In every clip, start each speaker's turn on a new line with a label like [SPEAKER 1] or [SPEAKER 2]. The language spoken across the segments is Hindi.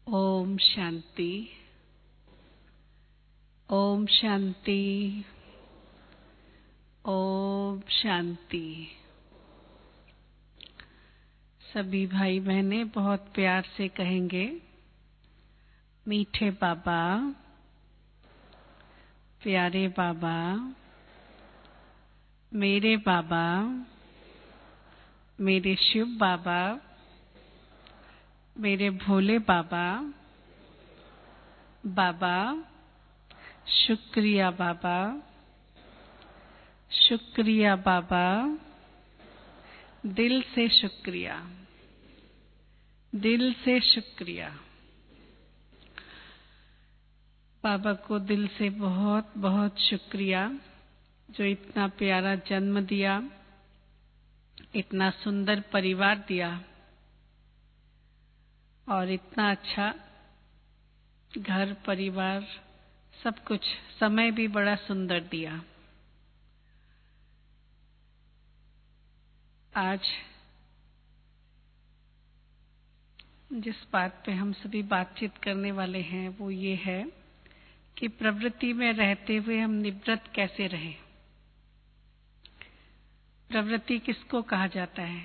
[SPEAKER 1] ओम शांति। ओम शांति। ओम शांति। सभी भाई बहनें बहुत प्यार से कहेंगे, मीठे बाबा, प्यारे बाबा, मेरे बाबा, मेरे शिव बाबा, मेरे भोले बाबा, बाबा शुक्रिया, बाबा शुक्रिया, बाबा दिल से शुक्रिया, दिल से शुक्रिया। बाबा को दिल से बहुत बहुत शुक्रिया जो इतना प्यारा जन्म दिया, इतना सुंदर परिवार दिया और इतना अच्छा घर परिवार सब कुछ, समय भी बड़ा सुंदर दिया। आज जिस बात पे हम सभी बातचीत करने वाले हैं वो ये है कि प्रवृत्ति में रहते हुए हम निवृत्त कैसे रहें। प्रवृत्ति किसको कहा जाता है?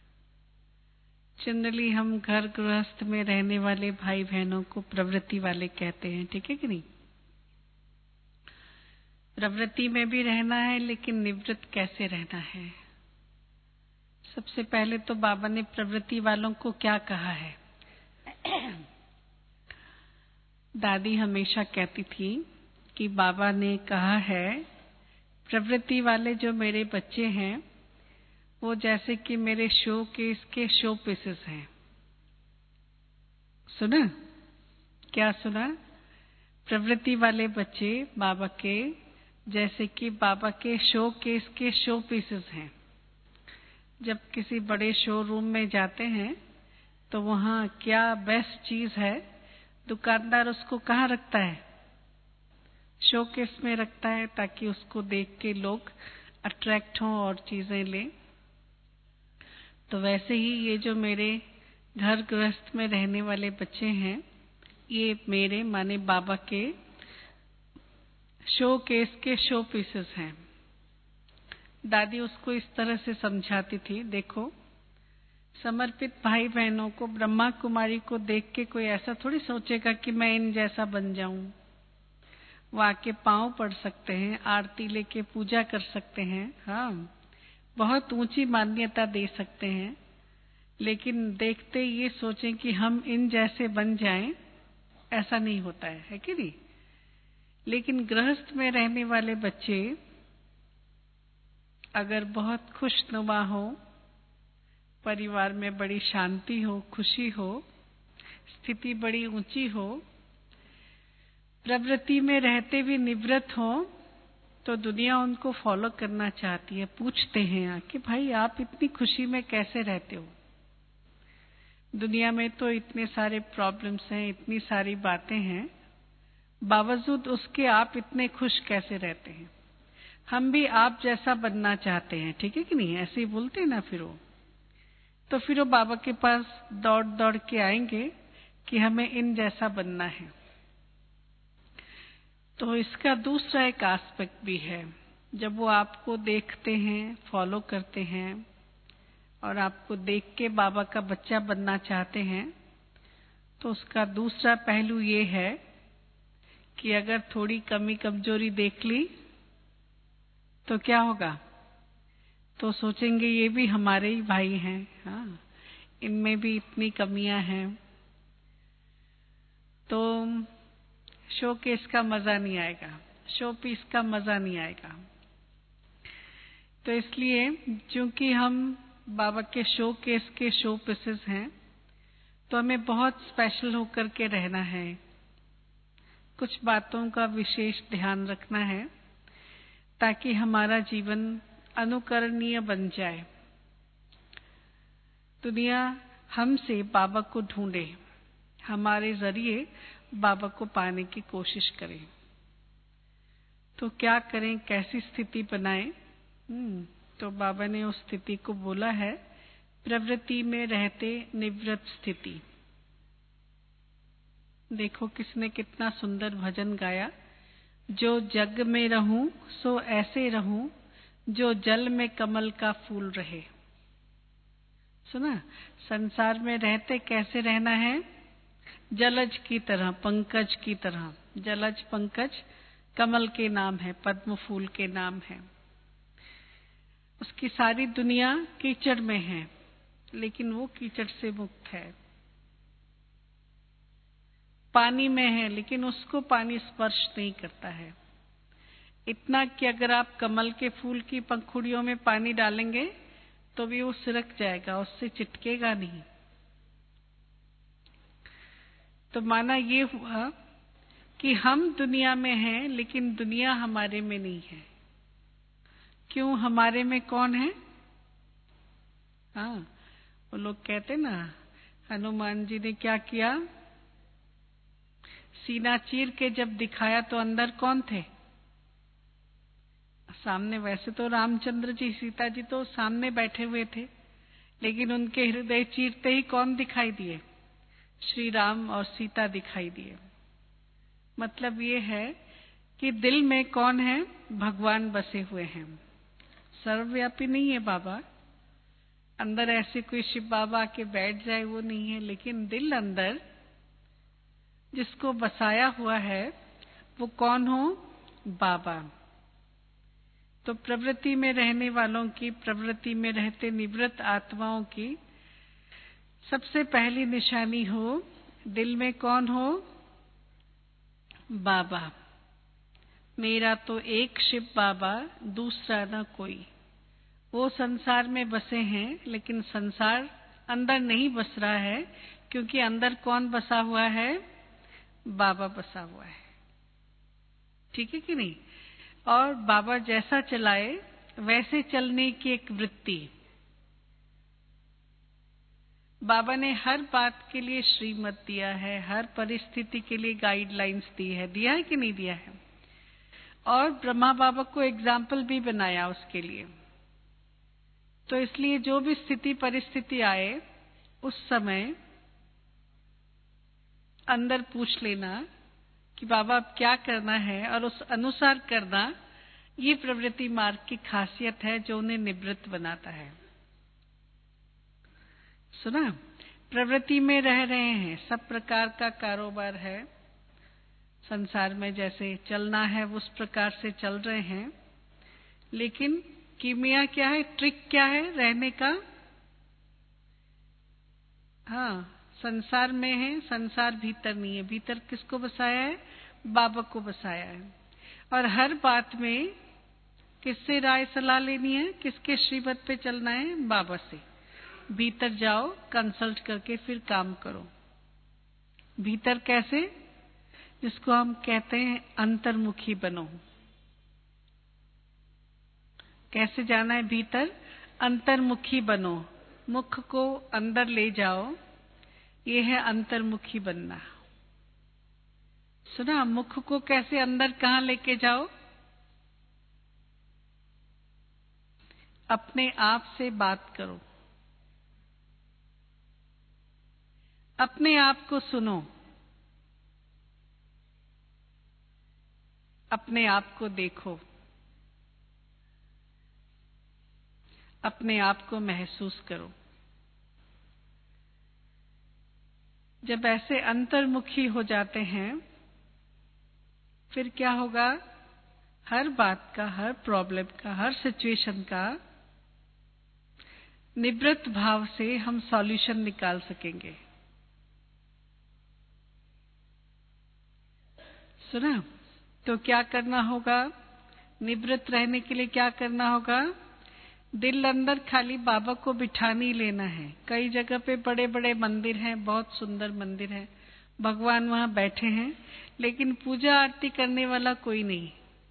[SPEAKER 1] जनरली हम घर गृहस्थ में रहने वाले भाई बहनों को प्रवृत्ति वाले कहते हैं, ठीक है कि नहीं? प्रवृत्ति में भी रहना है, लेकिन निवृत्त कैसे रहना है? सबसे पहले तो बाबा ने प्रवृत्ति वालों को क्या कहा है? दादी हमेशा कहती थी कि बाबा ने कहा है, प्रवृत्ति वाले जो मेरे बच्चे हैं वो जैसे कि मेरे शो केस के शो पीसेस हैं। सुना? क्या सुना? प्रवृत्ति वाले बच्चे बाबा के जैसे कि बाबा के शो केस के शो पीसेस हैं। जब किसी बड़े शोरूम में जाते हैं तो वहाँ क्या बेस्ट चीज है, दुकानदार उसको कहाँ रखता है? शोकेस में रखता है, ताकि उसको देख के लोग अट्रैक्ट हों और चीजें लें। तो वैसे ही ये जो मेरे घर गृहस्थ में रहने वाले बच्चे हैं, ये मेरे माने बाबा के शोकेस के शो पीसेस हैं। दादी उसको इस तरह से समझाती थी, देखो समर्पित भाई बहनों को, ब्रह्मा कुमारी को देख के कोई ऐसा थोड़ी सोचेगा कि मैं इन जैसा बन जाऊं। वो आके पांव पड़ सकते हैं, आरती लेके पूजा कर सकते हैं, हाँ बहुत ऊंची मान्यता दे सकते हैं, लेकिन देखते ये सोचें कि हम इन जैसे बन जाएं, ऐसा नहीं होता है कि नहीं? लेकिन गृहस्थ में रहने वाले बच्चे अगर बहुत खुशनुमा हो, परिवार में बड़ी शांति हो, खुशी हो, स्थिति बड़ी ऊंची हो, प्रवृत्ति में रहते भी निवृत्त हो, तो दुनिया उनको फॉलो करना चाहती है। पूछते हैं आके, भाई आप इतनी खुशी में कैसे रहते हो? दुनिया में तो इतने सारे प्रॉब्लम्स हैं, इतनी सारी बातें हैं, बावजूद उसके आप इतने खुश कैसे रहते हैं? हम भी आप जैसा बनना चाहते हैं, ठीक है कि नहीं? ऐसे ही बोलते हैं ना फिर वो। तो फिर वो बाबा के पास दौड़ दौड़ के आएंगे कि हमें इन जैसा बनना है। तो इसका दूसरा एक एस्पेक्ट भी है। जब वो आपको देखते हैं, फॉलो करते हैं और आपको देख के बाबा का बच्चा बनना चाहते हैं, तो उसका दूसरा पहलू ये है कि अगर थोड़ी कमी कमजोरी देख ली तो क्या होगा? तो सोचेंगे ये भी हमारे ही भाई हैं, हाँ इनमें भी इतनी कमियां हैं, तो शो केस का मजा नहीं आएगा, शो पीस का मजा नहीं आएगा। तो इसलिए चूंकि हम बाबा के शो केस के शो पीसेस हैं, तो हमें बहुत स्पेशल होकर के रहना है। कुछ बातों का विशेष ध्यान रखना है ताकि हमारा जीवन अनुकरणीय बन जाए। दुनिया हमसे बाबा को ढूंढे, हमारे जरिए बाबा को पाने की कोशिश करें। तो क्या करें, कैसी स्थिति बनाएं? तो बाबा ने उस स्थिति को बोला है, प्रवृत्ति में रहते निवृत्त स्थिति। देखो किसने कितना सुंदर भजन गाया। जो जग में रहूं सो ऐसे रहूं, जो जल में कमल का फूल रहे। सुना? संसार में रहते कैसे रहना है? जलज की तरह, पंकज की तरह। जलज पंकज कमल के नाम है, पद्म फूल के नाम है। उसकी सारी दुनिया कीचड़ में है, लेकिन वो कीचड़ से मुक्त है। पानी में है, लेकिन उसको पानी स्पर्श नहीं करता है। इतना कि अगर आप कमल के फूल की पंखुड़ियों में पानी डालेंगे तो भी वो सिरक जाएगा, उससे चिटकेगा नहीं। तो माना ये हुआ कि हम दुनिया में हैं, लेकिन दुनिया हमारे में नहीं है। क्यों? हमारे में कौन है? हाँ, वो लोग कहते ना, हनुमान जी ने क्या किया? सीना चीर के जब दिखाया तो अंदर कौन थे? सामने। वैसे तो रामचंद्र जी, सीता जी तो सामने बैठे हुए थे, लेकिन उनके हृदय चीरते ही कौन दिखाई दिए? श्री राम और सीता दिखाई दिए। मतलब ये है कि दिल में कौन है? भगवान बसे हुए हैं। सर्वव्यापी नहीं है बाबा, अंदर ऐसे कोई शिव बाबा के बैठ जाए वो नहीं है, लेकिन दिल अंदर जिसको बसाया हुआ है वो कौन हो? बाबा। तो प्रवृत्ति में रहने वालों की, प्रवृत्ति में रहते निवृत्त आत्माओं की सबसे पहली निशानी हो, दिल में कौन हो? बाबा। मेरा तो एक शिव बाबा, दूसरा न कोई। वो संसार में बसे हैं, लेकिन संसार अंदर नहीं बस रहा है, क्योंकि अंदर कौन बसा हुआ है? बाबा बसा हुआ है। ठीक है कि नहीं? और बाबा जैसा चलाए वैसे चलने की एक वृत्ति। बाबा ने हर बात के लिए श्रीमत दिया है, हर परिस्थिति के लिए गाइडलाइंस दी है। दिया है कि नहीं दिया है? और ब्रह्मा बाबा को एग्जाम्पल भी बनाया उसके लिए। तो इसलिए जो भी स्थिति परिस्थिति आए, उस समय अंदर पूछ लेना कि बाबा अब क्या करना है, और उस अनुसार करना। ये प्रवृत्ति मार्ग की खासियत है जो उन्हें निवृत्त बनाता है। सुना? प्रवृत्ति में रह रहे हैं, सब प्रकार का कारोबार है संसार में, जैसे चलना है उस प्रकार से चल रहे हैं। लेकिन कीमिया क्या है, ट्रिक क्या है रहने का? हाँ, संसार में है, संसार भीतर नहीं है। भीतर किसको बसाया है? बाबा को बसाया है। और हर बात में किससे राय सलाह लेनी है? किसके श्रीमत पे चलना है? बाबा से। भीतर जाओ, कंसल्ट करके फिर काम करो। भीतर कैसे? जिसको हम कहते हैं अंतर्मुखी बनो। कैसे जाना है भीतर? अंतर्मुखी बनो। मुख को अंदर ले जाओ, ये है अंतर्मुखी बनना। सुना? मुख को कैसे अंदर कहाँ लेके जाओ? अपने आप से बात करो, अपने आप को सुनो, अपने आप को देखो, अपने आप को महसूस करो। जब ऐसे अंतर्मुखी हो जाते हैं, फिर क्या होगा? हर बात का, हर प्रॉब्लम का, हर सिचुएशन का निवृत्त भाव से हम सॉल्यूशन निकाल सकेंगे। सुना? तो क्या करना होगा? निवृत्त रहने के लिए क्या करना होगा? दिल अंदर खाली बाबा को बिठा नहीं लेना है। कई जगह पे बड़े बड़े मंदिर हैं, बहुत सुंदर मंदिर है, भगवान वहां बैठे हैं, लेकिन पूजा आरती करने वाला कोई नहीं।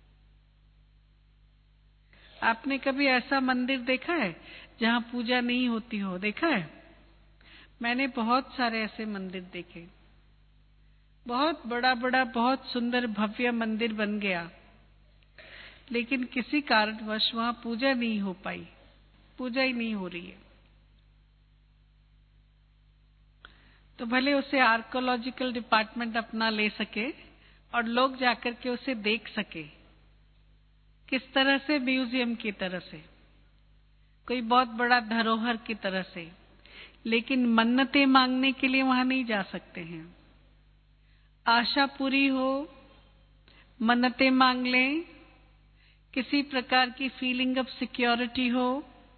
[SPEAKER 1] आपने कभी ऐसा मंदिर देखा है जहां पूजा नहीं होती हो? देखा है? मैंने बहुत सारे ऐसे मंदिर देखे। बहुत बड़ा बड़ा, बहुत सुंदर भव्य मंदिर बन गया, लेकिन किसी कारणवश वहां पूजा नहीं हो पाई, पूजा ही नहीं हो रही है। तो भले उसे आर्कोलॉजिकल डिपार्टमेंट अपना ले सके और लोग जाकर के उसे देख सके, किस तरह से, म्यूजियम की तरह से, कोई बहुत बड़ा धरोहर की तरह से, लेकिन मन्नतें मांगने के लिए वहां नहीं जा सकते हैं। आशा पूरी हो, मन्नतें मांग लें, किसी प्रकार की फीलिंग ऑफ सिक्योरिटी हो,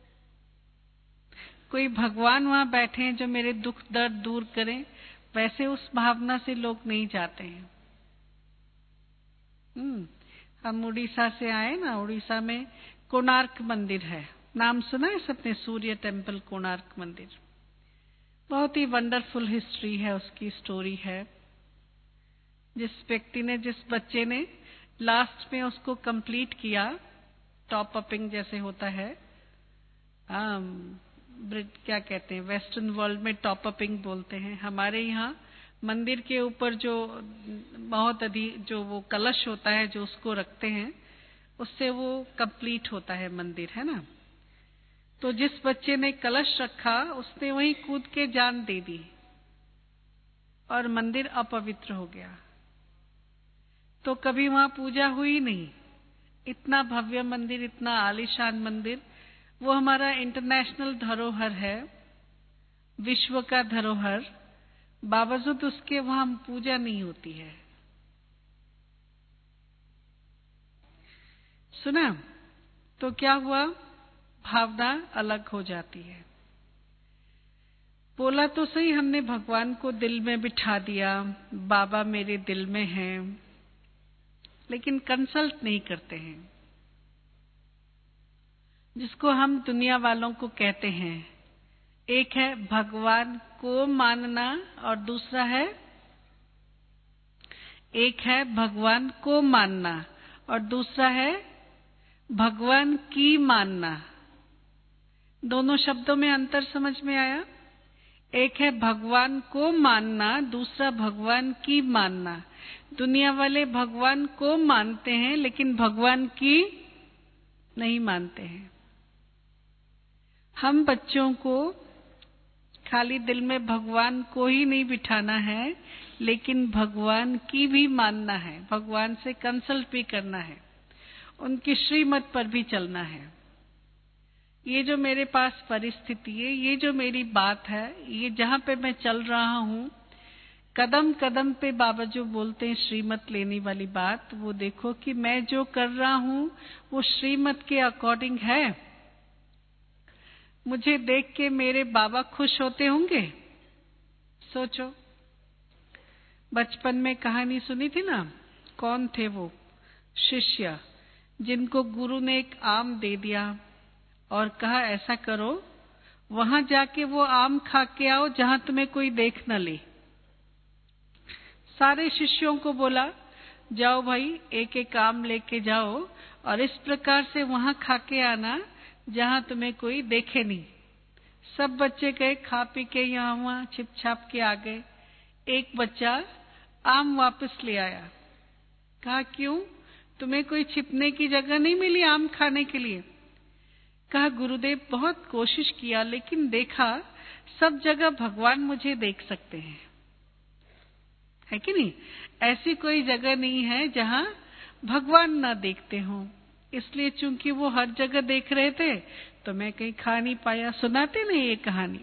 [SPEAKER 1] कोई भगवान वहां बैठे हैं जो मेरे दुख दर्द दूर करें, वैसे उस भावना से लोग नहीं जाते हैं। हम उड़ीसा से आए ना, उड़ीसा में कोणार्क मंदिर है, नाम सुना है सबने? सूर्य टेम्पल, कोणार्क मंदिर, बहुत ही वंडरफुल हिस्ट्री है, उसकी स्टोरी है। जिस व्यक्ति ने, जिस बच्चे ने लास्ट में उसको कंप्लीट किया, टॉप अपिंग जैसे होता है, क्या कहते हैं, वेस्टर्न वर्ल्ड में टॉप अपिंग बोलते हैं, हमारे यहाँ मंदिर के ऊपर जो बहुत अधिक जो वो कलश होता है जो उसको रखते हैं, उससे वो कंप्लीट होता है मंदिर, है ना। तो जिस बच्चे ने कलश रखा उसने वहीं कूद के जान दे दी और मंदिर अपवित्र हो गया। तो कभी वहां पूजा हुई नहीं। इतना भव्य मंदिर, इतना आलीशान मंदिर, वो हमारा इंटरनेशनल धरोहर है, विश्व का धरोहर, बावजूद उसके वहां पूजा नहीं होती है। सुना? तो क्या हुआ, भावना अलग हो जाती है। बोला तो सही, हमने भगवान को दिल में बिठा दिया, बाबा मेरे दिल में हैं, लेकिन कंसल्ट नहीं करते हैं, जिसको हम दुनिया वालों को कहते हैं। एक है भगवान को मानना और दूसरा है, एक है भगवान को मानना और दूसरा है भगवान की मानना। दोनों शब्दों में अंतर समझ में आया? एक है भगवान को मानना, दूसरा भगवान की मानना। दुनिया वाले भगवान को मानते हैं लेकिन भगवान की नहीं मानते हैं। हम बच्चों को खाली दिल में भगवान को ही नहीं बिठाना है, लेकिन भगवान की भी मानना है, भगवान से कंसल्ट भी करना है, उनकी श्रीमत पर भी चलना है। ये जो मेरे पास परिस्थिति है, ये जो मेरी बात है, ये जहाँ पे मैं चल रहा हूँ, कदम कदम पे बाबा जो बोलते हैं श्रीमत लेने वाली बात, वो देखो कि मैं जो कर रहा हूँ वो श्रीमत के अकॉर्डिंग है। मुझे देख के मेरे बाबा खुश होते होंगे? सोचो, बचपन में कहानी सुनी थी ना, कौन थे वो शिष्य जिनको गुरु ने एक आम दे दिया और कहा ऐसा करो, वहां जाके वो आम खा के आओ जहां तुम्हें कोई देख न ले। सारे शिष्यों को बोला, जाओ भाई, एक एक आम लेके जाओ और इस प्रकार से वहां खा के आना जहां तुम्हें कोई देखे नहीं। सब बच्चे गए, खा पी के यहाँ वहां छिप छाप के आ गए। एक बच्चा आम वापस ले आया, कहा क्यों, तुम्हें कोई छिपने की जगह नहीं मिली आम खाने के लिए? कहा गुरुदेव बहुत कोशिश किया लेकिन देखा सब जगह भगवान मुझे देख सकते हैं, है कि नहीं? ऐसी कोई जगह नहीं है जहां भगवान ना देखते हों, इसलिए चूंकि वो हर जगह देख रहे थे तो मैं कहीं खा नहीं पाया। सुनाते नहीं ये कहानी?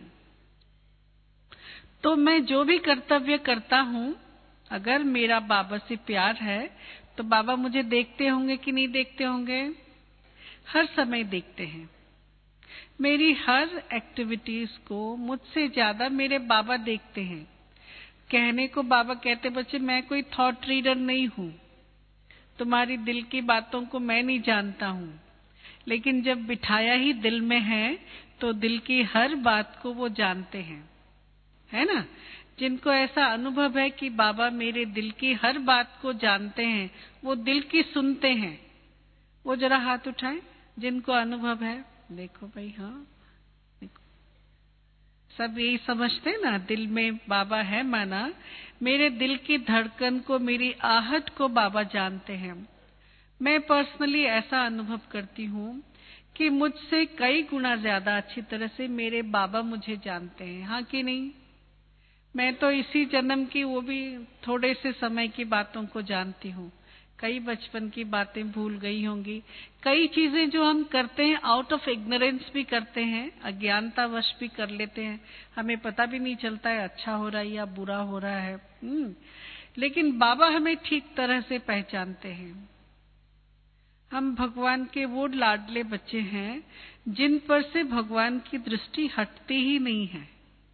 [SPEAKER 1] तो मैं जो भी कर्तव्य करता हूं, अगर मेरा बाबा से प्यार है तो बाबा मुझे देखते होंगे कि नहीं देखते होंगे? हर समय देखते हैं। मेरी हर एक्टिविटीज को मुझसे ज्यादा मेरे बाबा देखते हैं। कहने को बाबा कहते, बच्चे मैं कोई थॉट रीडर नहीं हूं, तुम्हारी दिल की बातों को मैं नहीं जानता हूं, लेकिन जब बिठाया ही दिल में है तो दिल की हर बात को वो जानते हैं, है ना। जिनको ऐसा अनुभव है कि बाबा मेरे दिल की हर बात को जानते हैं, वो दिल की सुनते हैं, वो जरा हाथ उठाएं जिनको अनुभव है। देखो भाई, हाँ देखो, सब यही समझते हैं ना, दिल में बाबा है माना, मेरे दिल की धड़कन को, मेरी आहट को बाबा जानते हैं। मैं पर्सनली ऐसा अनुभव करती हूँ कि मुझसे कई गुना ज्यादा अच्छी तरह से मेरे बाबा मुझे जानते हैं, हाँ कि नहीं? मैं तो इसी जन्म की, वो भी थोड़े से समय की बातों को जानती हूँ। कई बचपन की बातें भूल गई होंगी। कई चीजें जो हम करते हैं आउट ऑफ इग्नोरेंस भी करते हैं, अज्ञानतावश भी कर लेते हैं। हमें पता भी नहीं चलता है अच्छा हो रहा है या बुरा हो रहा है। लेकिन बाबा हमें ठीक तरह से पहचानते हैं। हम भगवान के वो लाडले बच्चे हैं जिन पर से भगवान की दृष्टि हटती ही नहीं है।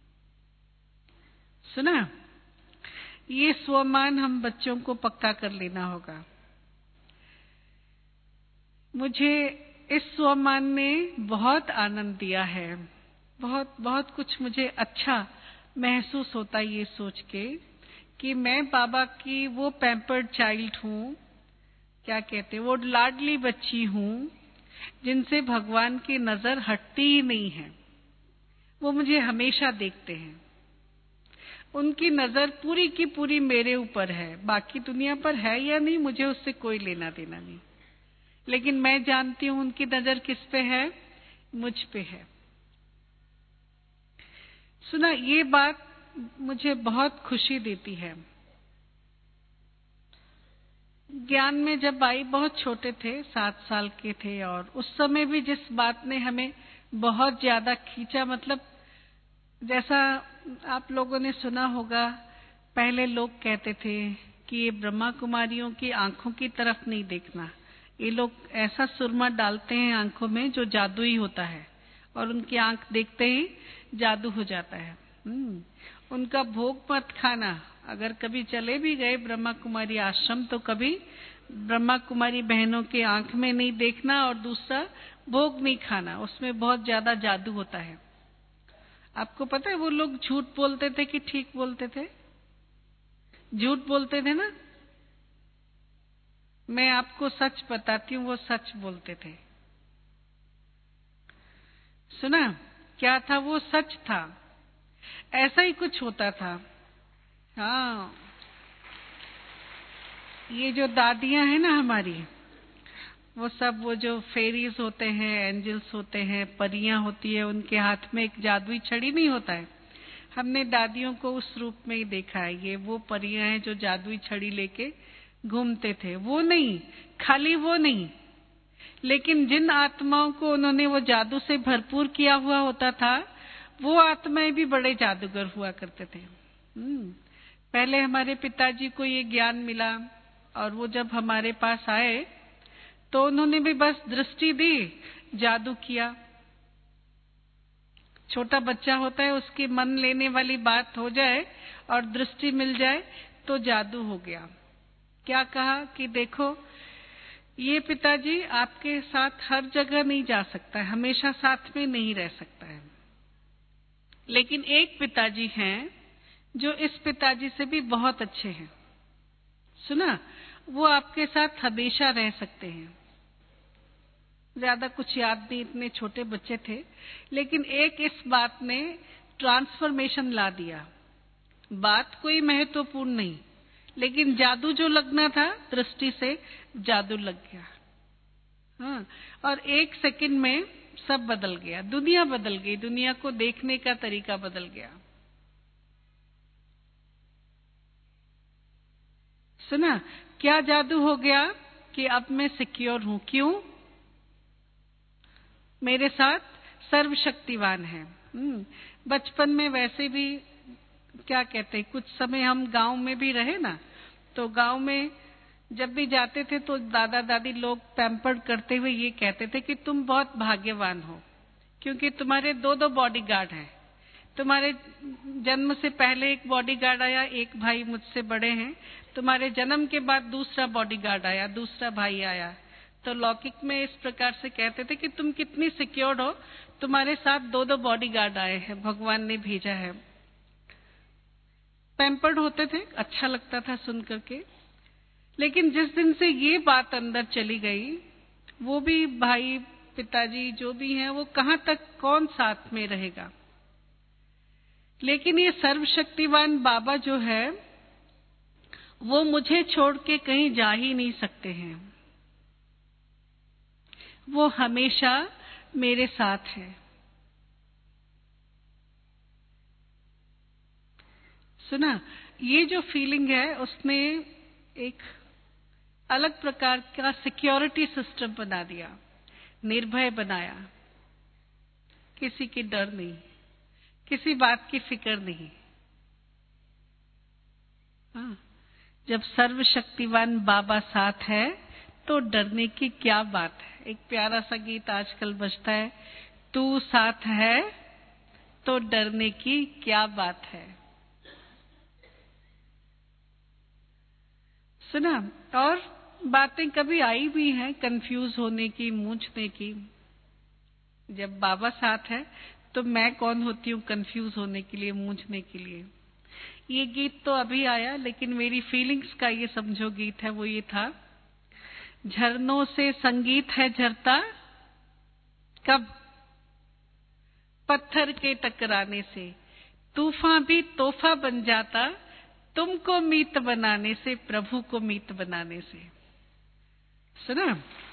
[SPEAKER 1] सुना? ये स्वमान हम बच्चों को पक्का कर लेना होगा। मुझे इस स्वमान ने बहुत आनंद दिया है। बहुत बहुत कुछ मुझे अच्छा महसूस होता है ये सोच के कि मैं बाबा की वो पैम्पर्ड चाइल्ड हूँ, क्या कहते हैं, वो लाडली बच्ची हूँ जिनसे भगवान की नजर हटती ही नहीं है। वो मुझे हमेशा देखते हैं। उनकी नजर पूरी की पूरी मेरे ऊपर है। बाकी दुनिया पर है या नहीं, मुझे उससे कोई लेना देना नहीं। लेकिन मैं जानती हूँ उनकी नजर किस पे है, मुझ पे है। सुना, ये बात मुझे बहुत खुशी देती है। ज्ञान में जब आई, बहुत छोटे थे, 7 साल के थे, और उस समय भी जिस बात ने हमें बहुत ज्यादा खींचा, मतलब जैसा आप लोगों ने सुना होगा, पहले लोग कहते थे कि ये ब्रह्मा कुमारियों की आंखों की तरफ नहीं देखना, ये लोग ऐसा सुरमा डालते हैं आंखों में जो जादुई होता है, और उनकी आंख देखते ही जादू हो जाता है। उनका भोग मत खाना। अगर कभी चले भी गए ब्रह्मा कुमारी आश्रम तो कभी ब्रह्मा कुमारी बहनों के आंख में नहीं देखना, और दूसरा भोग नहीं खाना, उसमें बहुत ज्यादा जादू होता है। आपको पता है वो लोग झूठ बोलते थे कि ठीक बोलते थे? झूठ बोलते थे ना। मैं आपको सच बताती हूँ, वो सच बोलते थे। सुना क्या था? वो सच था। ऐसा ही कुछ होता था। हाँ, ये जो दादियां हैं ना हमारी, वो सब, वो जो फेरीज होते हैं, एंजल्स होते हैं, परियां होती है, उनके हाथ में एक जादुई छड़ी नहीं होता है। हमने दादियों को उस रूप में ही देखा है। ये वो परियां हैं जो जादुई छड़ी लेके घूमते थे। वो नहीं, खाली वो नहीं, लेकिन जिन आत्माओं को उन्होंने वो जादू से भरपूर किया हुआ होता था, वो आत्माएं भी बड़े जादूगर हुआ करते थे। पहले हमारे पिताजी को ये ज्ञान मिला, और वो जब हमारे पास आए तो उन्होंने भी बस दृष्टि दी, जादू किया। छोटा बच्चा होता है, उसकी मन लेने वाली बात हो जाए और दृष्टि मिल जाए तो जादू हो गया। क्या कहा कि देखो, ये पिताजी आपके साथ हर जगह नहीं जा सकता है, हमेशा साथ में नहीं रह सकता है, लेकिन एक पिताजी हैं जो इस पिताजी से भी बहुत अच्छे हैं। सुना, वो आपके साथ हमेशा रह सकते हैं। ज्यादा कुछ याद नहीं, इतने छोटे बच्चे थे, लेकिन एक इस बात ने ट्रांसफॉर्मेशन ला दिया। बात कोई महत्वपूर्ण नहीं, लेकिन जादू जो लगना था, दृष्टि से जादू लग गया। हाँ, और 1 सेकंड में सब बदल गया, दुनिया बदल गई, दुनिया को देखने का तरीका बदल गया। सुना, क्या जादू हो गया कि अब मैं सिक्योर हूं। क्यों? मेरे साथ सर्वशक्तिवान है। बचपन में वैसे भी, क्या कहते हैं, कुछ समय हम गांव में भी रहे ना, तो गांव में जब भी जाते थे तो दादा दादी लोग पैम्पर्ड करते हुए ये कहते थे कि तुम बहुत भाग्यवान हो, क्योंकि तुम्हारे 2-2 बॉडीगार्ड हैं। तुम्हारे जन्म से पहले एक बॉडीगार्ड आया, एक भाई मुझसे बड़े हैं, तुम्हारे जन्म के बाद दूसरा बॉडीगार्ड आया, दूसरा भाई आया। तो लौकिक में इस प्रकार से कहते थे कि तुम कितनी सिक्योर्ड हो, तुम्हारे साथ 2-2 बॉडीगार्ड आए हैं, भगवान ने भेजा है। पैम्पर्ड होते थे, अच्छा लगता था सुन करके। लेकिन जिस दिन से ये बात अंदर चली गई, वो भी भाई पिताजी जो भी हैं, वो कहाँ तक कौन साथ में रहेगा। लेकिन ये सर्वशक्तिवान बाबा जो है, वो मुझे छोड़ के कहीं जा ही नहीं सकते हैं। वो हमेशा मेरे साथ है। सुना, ये जो फीलिंग है उसने एक अलग प्रकार का सिक्योरिटी सिस्टम बना दिया, निर्भय बनाया। किसी की डर नहीं, किसी बात की फिक्र नहीं। हाँ, जब सर्वशक्तिवान बाबा साथ है तो डरने की क्या बात है। एक प्यारा सा गीत आजकल बजता है, तू साथ है तो डरने की क्या बात है। सुना, और बातें कभी आई भी हैं कंफ्यूज होने की, मूंझने की। जब बाबा साथ है तो मैं कौन होती हूँ कंफ्यूज होने के लिए, मूंझने के लिए। ये गीत तो अभी आया, लेकिन मेरी फीलिंग्स का ये समझो गीत है, वो ये था, झरनों से संगीत है झरता, कब? पत्थर के टकराने से। तूफान भी तोहफा बन जाता, तुमको मीत बनाने से, प्रभु को मीत बनाने से। सुना,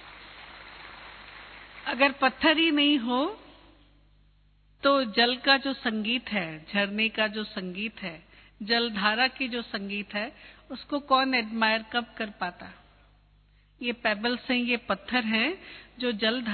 [SPEAKER 1] अगर पत्थर ही नहीं हो तो जल का जो संगीत है, झरने का जो संगीत है, जलधारा की जो संगीत है, उसको कौन एडमायर कब कर पाता। ये पेबल्स हैं, ये पत्थर हैं जो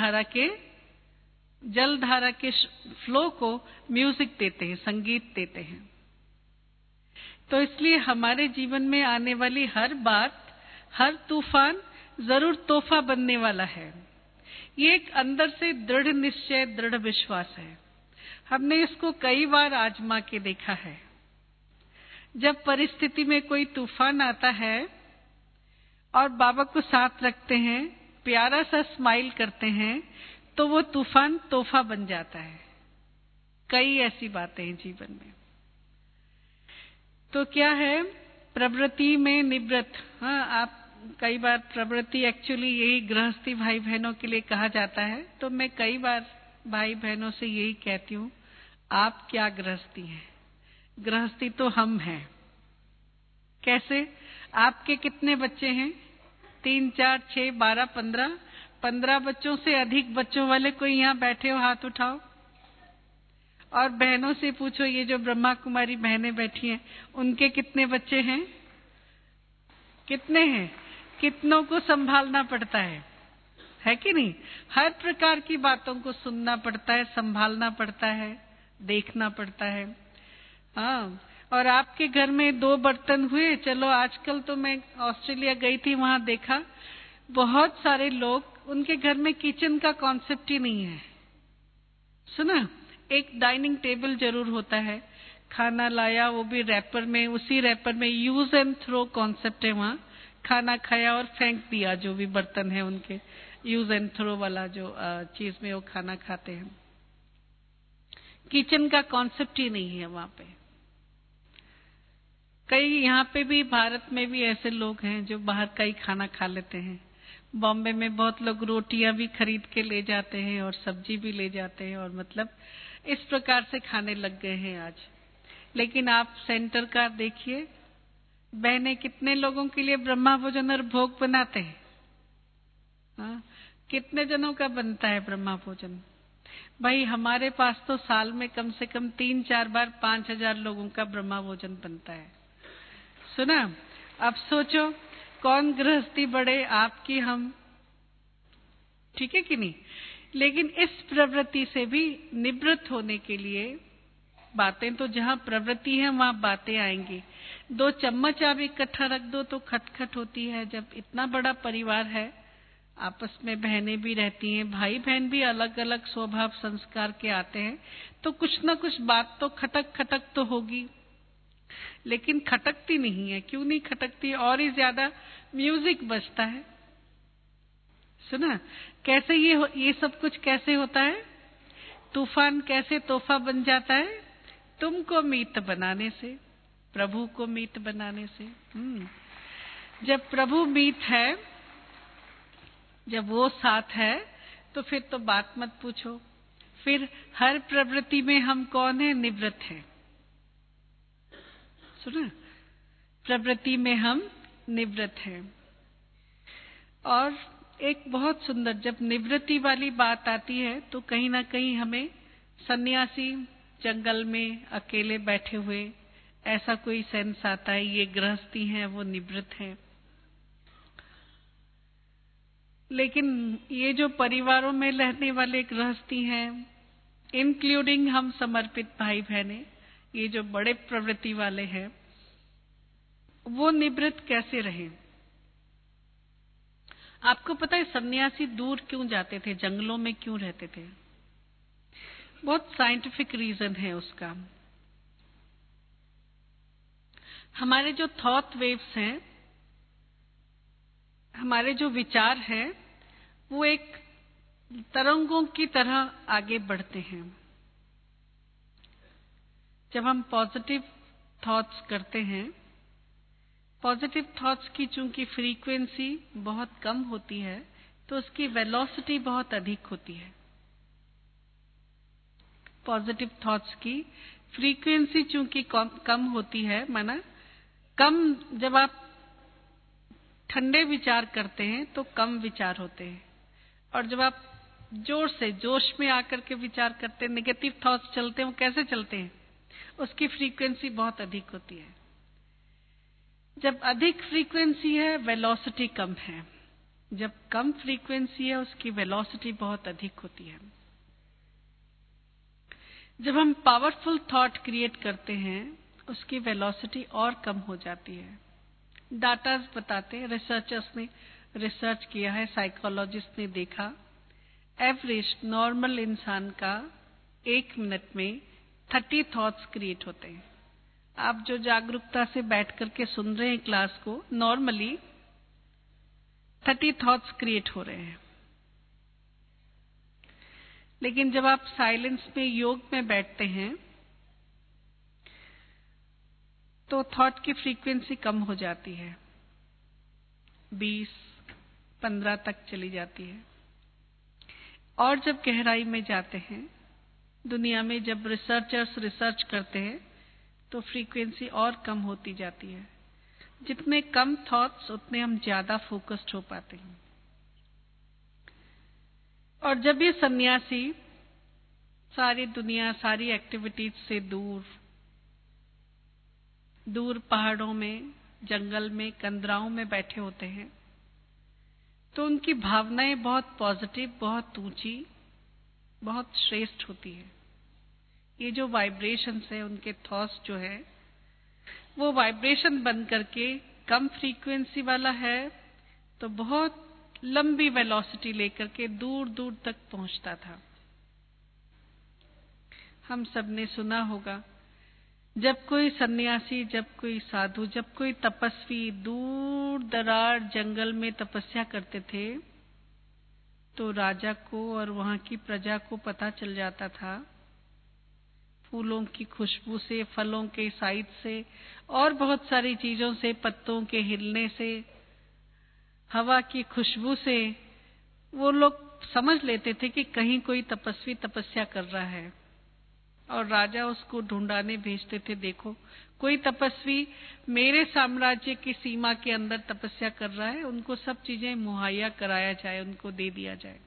[SPEAKER 1] जलधारा के फ्लो को म्यूजिक देते हैं, संगीत देते हैं। तो इसलिए हमारे जीवन में आने वाली हर बात, हर तूफान जरूर तोहफा बनने वाला है। ये एक अंदर से दृढ़ निश्चय, दृढ़ विश्वास है। हमने इसको कई बार आजमा के देखा है। जब परिस्थिति में कोई तूफान आता है और बाबा को साथ रखते हैं, प्यारा सा स्माइल करते हैं, तो वो तूफान तोहफा बन जाता है। कई ऐसी बातें हैं जीवन में। तो क्या है, प्रवृत्ति में निवृत्त। हाँ, आप कई बार प्रवृत्ति एक्चुअली यही गृहस्थी भाई बहनों के लिए कहा जाता है। तो मैं कई बार भाई बहनों से यही कहती हूँ, आप क्या गृहस्थी हैं? गृहस्थी तो हम हैं। कैसे? आपके कितने बच्चे हैं? 3, 4, 6, 12, 15 बच्चों से अधिक बच्चों वाले कोई यहाँ बैठे हो, हाथ उठाओ। और बहनों से पूछो, ये जो ब्रह्मा कुमारी बहनें बैठी हैं, उनके कितने बच्चे हैं? कितने हैं? कितनों को संभालना पड़ता है कि नहीं? हर प्रकार की बातों को सुनना पड़ता है, संभालना पड़ता है, देखना पड़ता है। हाँ, और आपके घर में 2 बर्तन हुए, चलो आजकल तो मैं ऑस्ट्रेलिया गई थी, वहां देखा बहुत सारे लोग, उनके घर में किचन का कॉन्सेप्ट ही नहीं है। सुना, एक डाइनिंग टेबल जरूर होता है, खाना लाया वो भी रैपर में, उसी रैपर में यूज एंड थ्रो कॉन्सेप्ट है। वहाँ खाना खाया और फेंक दिया, जो भी बर्तन है उनके, यूज एंड थ्रो वाला जो चीज में वो खाना खाते हैं। किचन का कॉन्सेप्ट ही नहीं है वहाँ पे। कई यहाँ पे भी, भारत में भी ऐसे लोग हैं जो बाहर का ही खाना खा लेते हैं। बॉम्बे में बहुत लोग रोटियां भी खरीद के ले जाते हैं और सब्जी भी ले जाते हैं, और मतलब इस प्रकार से खाने लग गए हैं आज। लेकिन आप सेंटर का देखिए, बहनें कितने लोगों के लिए ब्रह्मा भोजन और भोग बनाते हैं। हाँ, कितने जनों का बनता है ब्रह्मा भोजन? भाई हमारे पास तो साल में कम से कम 3-4 बार 5,000 लोगों का ब्रह्मा भोजन बनता है। सुना, अब सोचो कौन गृहस्थी बढ़े, आपकी हम, ठीक है कि नहीं? लेकिन इस प्रवृत्ति से भी निवृत्त होने के लिए, बातें तो जहाँ प्रवृत्ति है वहाँ बातें आएंगी। 2 चम्मच आप इकट्ठा रख दो तो खटखट होती है। जब इतना बड़ा परिवार है, आपस में बहनें भी रहती हैं, भाई बहन भी अलग अलग स्वभाव संस्कार के आते हैं, तो कुछ ना कुछ बात तो खटक खटक तो होगी। लेकिन खटकती नहीं है। क्यों नहीं खटकती? और ही ज्यादा म्यूजिक बजता है। सुना, कैसे ये सब कुछ कैसे होता है? तूफान कैसे तोहफा बन जाता है? तुमको मीत बनाने से, प्रभु को मीत बनाने से। जब प्रभु मीत है, जब वो साथ है, तो फिर तो बात मत पूछो। फिर हर प्रवृत्ति में हम कौन है? निवृत्त है। सुना, प्रवृत्ति में हम निवृत्त हैं। और एक बहुत सुंदर, जब निवृत्ति वाली बात आती है तो कहीं ना कहीं हमें सन्यासी, जंगल में अकेले बैठे हुए, ऐसा कोई सेंस आता है ये गृहस्थी हैं, वो निवृत्त हैं। लेकिन ये जो परिवारों में रहने वाले गृहस्थी हैं, इंक्लूडिंग हम समर्पित भाई बहनें, ये जो बड़े प्रवृत्ति वाले हैं, वो निवृत्त कैसे रहे? आपको पता है सन्यासी दूर क्यों जाते थे, जंगलों में क्यों रहते थे? बहुत साइंटिफिक रीजन है उसका। हमारे जो थॉट वेव्स हैं, हमारे जो विचार हैं, वो एक तरंगों की तरह आगे बढ़ते हैं। जब हम पॉजिटिव थॉट्स करते हैं, पॉजिटिव थॉट्स की चूंकि फ्रीक्वेंसी बहुत कम होती है, तो उसकी वेलोसिटी बहुत अधिक होती है। पॉजिटिव थॉट्स की फ्रीक्वेंसी चूंकि कम होती है, माना कम, जब आप ठंडे विचार करते हैं तो कम विचार होते हैं, और जब आप जोर से जोश में आकर के विचार करते हैं, नेगेटिव थॉट्स चलते हैं, वो कैसे चलते हैं? उसकी फ्रीक्वेंसी बहुत अधिक होती है। जब अधिक फ्रीक्वेंसी है, वेलोसिटी कम है। जब कम फ्रीक्वेंसी है, उसकी वेलोसिटी बहुत अधिक होती है। जब हम पावरफुल थॉट क्रिएट करते हैं, उसकी वेलोसिटी और कम हो जाती है। डाटाज बताते हैं, रिसर्चर्स ने रिसर्च किया है, साइकोलॉजिस्ट ने देखा, एवरेज नॉर्मल इंसान का 1 मिनट में 30 थॉट्स क्रिएट होते हैं। आप जो जागरूकता से बैठ करके सुन रहे हैं क्लास को, नॉर्मली 30 थॉट्स क्रिएट हो रहे हैं। लेकिन जब आप साइलेंस में, योग में बैठते हैं, तो थॉट की फ्रीक्वेंसी कम हो जाती है, 20, 15 तक चली जाती है। और जब गहराई में जाते हैं, दुनिया में जब रिसर्चर्स रिसर्च करते हैं, तो फ्रीक्वेंसी और कम होती जाती है। जितने कम थॉट्स, उतने हम ज्यादा फोकस्ड हो पाते हैं। और जब ये सन्यासी सारी दुनिया, सारी एक्टिविटीज से दूर पहाड़ों में, जंगल में, कंदराओं में बैठे होते हैं, तो उनकी भावनाएं बहुत पॉजिटिव, बहुत ऊंची, बहुत श्रेष्ठ होती है। ये जो वाइब्रेशंस है, उनके थॉट्स जो है, वो वाइब्रेशन बन करके कम फ्रीक्वेंसी वाला है, तो बहुत लंबी वेलोसिटी लेकर के दूर दूर तक पहुंचता था। हम सब ने सुना होगा, जब कोई सन्यासी, जब कोई साधु, जब कोई तपस्वी दूर दरार जंगल में तपस्या करते थे, तो राजा को और वहां की प्रजा को पता चल जाता था, फूलों की खुशबू से, फलों के साइज से, और बहुत सारी चीजों से, पत्तों के हिलने से, हवा की खुशबू से, वो लोग समझ लेते थे कि कहीं कोई तपस्वी तपस्या कर रहा है। और राजा उसको ढूंढाने भेजते थे, देखो कोई तपस्वी मेरे साम्राज्य की सीमा के अंदर तपस्या कर रहा है, उनको सब चीजें मुहैया कराया जाए, उनको दे दिया जाए।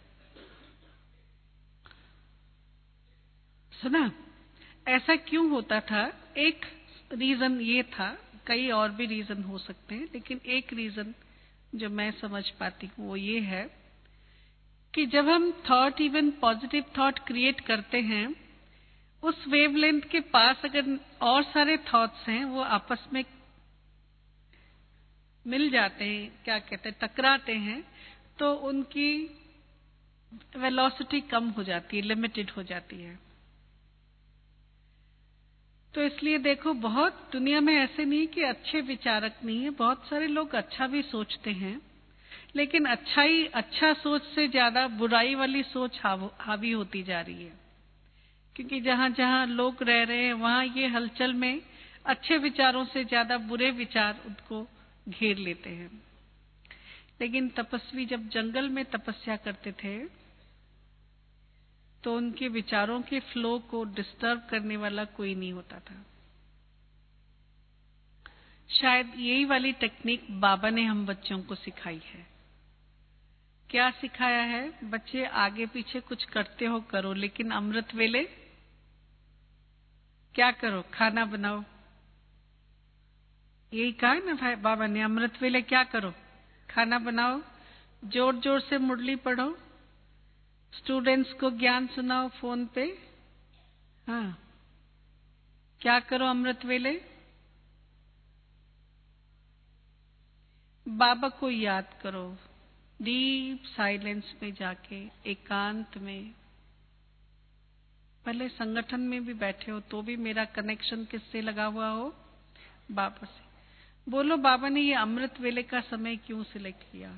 [SPEAKER 1] सुना? ऐसा क्यों होता था? एक रीजन ये था, कई और भी रीजन हो सकते हैं, लेकिन एक रीजन जो मैं समझ पाती हूँ वो ये है कि जब हम thought, even positive thought create करते हैं, उस वेवलेंथ के पास अगर और सारे थॉट्स हैं, वो आपस में मिल जाते हैं, क्या कहते हैं, टकराते हैं, तो उनकी वेलोसिटी कम हो जाती है, लिमिटेड हो जाती है। तो इसलिए देखो, बहुत दुनिया में ऐसे नहीं कि अच्छे विचारक नहीं है, बहुत सारे लोग अच्छा भी सोचते हैं, लेकिन अच्छा सोच से ज्यादा बुराई वाली सोच हावी होती जा रही है। क्योंकि जहां जहां लोग रह रहे हैं, वहां ये हलचल में अच्छे विचारों से ज्यादा बुरे विचार उनको घेर लेते हैं। लेकिन तपस्वी जब जंगल में तपस्या करते थे, तो उनके विचारों के फ्लो को डिस्टर्ब करने वाला कोई नहीं होता था। शायद यही वाली टेक्निक बाबा ने हम बच्चों को सिखाई है। क्या सिखाया है? बच्चे आगे पीछे कुछ करते हो करो, लेकिन अमृत वेले क्या करो? खाना बनाओ, यही कहा है ना भाई बाबा ने, अमृत वेले क्या करो, खाना बनाओ, जोर जोर से मुरली पढ़ो, स्टूडेंट्स को ज्ञान सुनाओ फोन पे। हाँ, क्या करो अमृत वेले? बाबा को याद करो, डीप साइलेंस में जाके, एकांत में। भले संगठन में भी बैठे हो तो भी मेरा कनेक्शन किससे लगा हुआ हो? बाबा से। बोलो बाबा ने ये अमृत वेले का समय क्यों सिलेक्ट किया?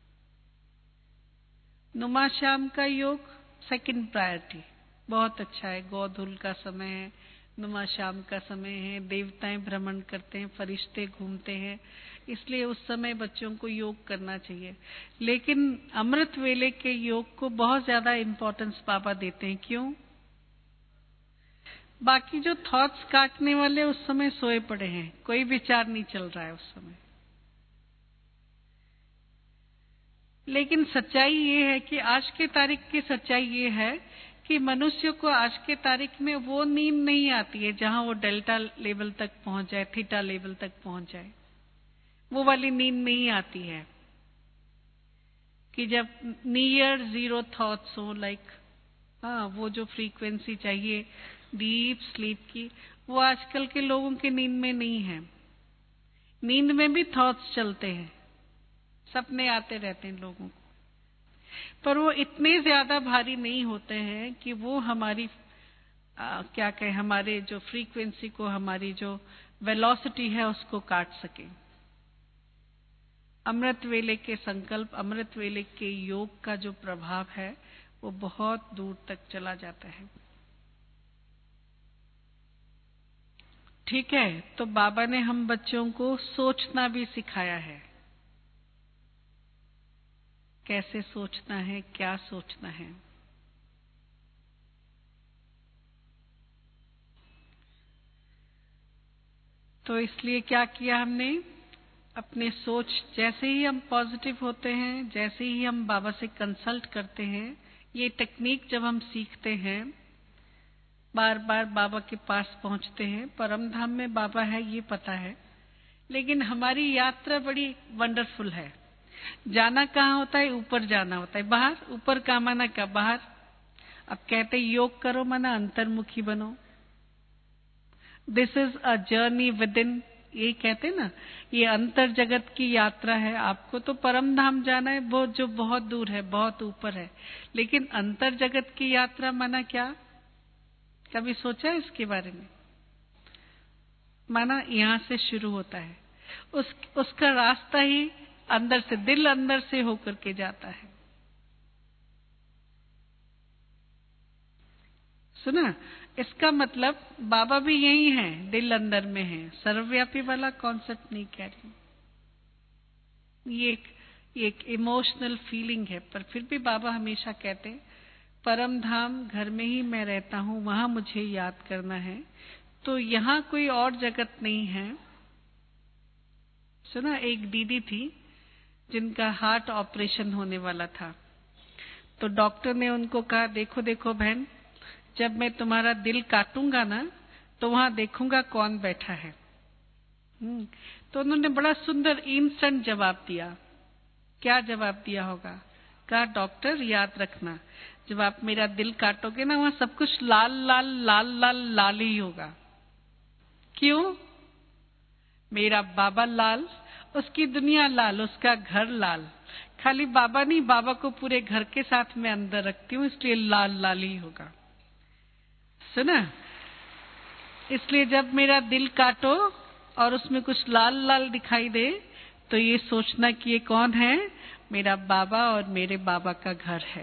[SPEAKER 1] नुमा श्याम का योग सेकंड प्रायोरिटी, बहुत अच्छा है। गोधूल का समय है, नुमा श्याम का समय है, देवताएं भ्रमण करते हैं, फरिश्ते घूमते हैं, इसलिए उस समय बच्चों को योग करना चाहिए। लेकिन अमृत वेले के योग को बहुत ज्यादा इम्पोर्टेंस बाबा देते हैं। क्यों? बाकी जो थॉट्स काटने वाले उस समय सोए पड़े हैं, कोई विचार नहीं चल रहा है उस समय। लेकिन सच्चाई ये है कि आज के तारीख की सच्चाई ये है कि मनुष्य को आज के तारीख में वो नींद नहीं आती है जहां वो डेल्टा लेवल तक पहुंच जाए, थीटा लेवल तक पहुंच जाए। वो वाली नींद नहीं आती है कि जब नियर जीरो थॉट्स हो, लाइक हाँ, वो जो फ्रीक्वेंसी चाहिए डीप स्लीप की, वो आजकल के लोगों की नींद में नहीं है। नींद में भी थॉट्स चलते हैं, सपने आते रहते हैं लोगों को, पर वो इतने ज्यादा भारी नहीं होते हैं कि वो हमारी क्या कहें, हमारे जो फ्रीक्वेंसी को, हमारी जो वेलोसिटी है उसको काट सके। अमृत वेले के संकल्प, अमृत वेले के योग का जो प्रभाव है वो बहुत दूर तक चला जाता है। ठीक है, तो बाबा ने हम बच्चों को सोचना भी सिखाया है, कैसे सोचना है, क्या सोचना है। तो इसलिए क्या किया हमने, अपने सोच, जैसे ही हम पॉजिटिव होते हैं, जैसे ही हम बाबा से कंसल्ट करते हैं, ये टेक्निक जब हम सीखते हैं, बार बार बाबा के पास पहुंचते हैं, परम धाम में बाबा है ये पता है, लेकिन हमारी यात्रा बड़ी वंडरफुल है। जाना कहाँ होता है? ऊपर जाना होता है। बाहर, ऊपर का माना क्या? बाहर। अब कहते योग करो माना अंतर्मुखी बनो। This is a journey within, ये कहते ना, ये अंतर जगत की यात्रा है। आपको तो परम धाम जाना है, वो जो बहुत दूर है, बहुत ऊपर है, लेकिन अंतर जगत की यात्रा माना क्या? कभी सोचा है इसके बारे में? माना यहाँ से शुरू होता है, उसका रास्ता ही अंदर से, दिल अंदर से होकर के जाता है। सुना? इसका मतलब बाबा भी यही है, दिल अंदर में है। सर्वव्यापी वाला कॉन्सेप्ट नहीं कह रही, ये एक इमोशनल फीलिंग है। पर फिर भी बाबा हमेशा कहते हैं परम धाम घर में ही मैं रहता हूँ, वहां मुझे याद करना है। तो यहाँ कोई और जगत नहीं है। सुना? एक दीदी थी जिनका हार्ट ऑपरेशन होने वाला था, तो डॉक्टर ने उनको कहा, देखो देखो बहन, जब मैं तुम्हारा दिल काटूंगा ना, तो वहां देखूंगा कौन बैठा है। तो उन्होंने बड़ा सुंदर इंस्टेंट जवाब दिया। क्या जवाब दिया होगा? कहा, डॉक्टर याद रखना, जब आप मेरा दिल काटोगे ना, वहां सब कुछ लाल लाल लाल लाल लाल ही होगा। क्यों? मेरा बाबा लाल, उसकी दुनिया लाल, उसका घर लाल। खाली बाबा नहीं, बाबा को पूरे घर के साथ मैं अंदर रखती हूँ, इसलिए लाल लाल ही होगा। सुना? इसलिए जब मेरा दिल काटो और उसमें कुछ लाल लाल दिखाई दे, तो ये सोचना कि ये कौन है? मेरा बाबा और मेरे बाबा का घर है।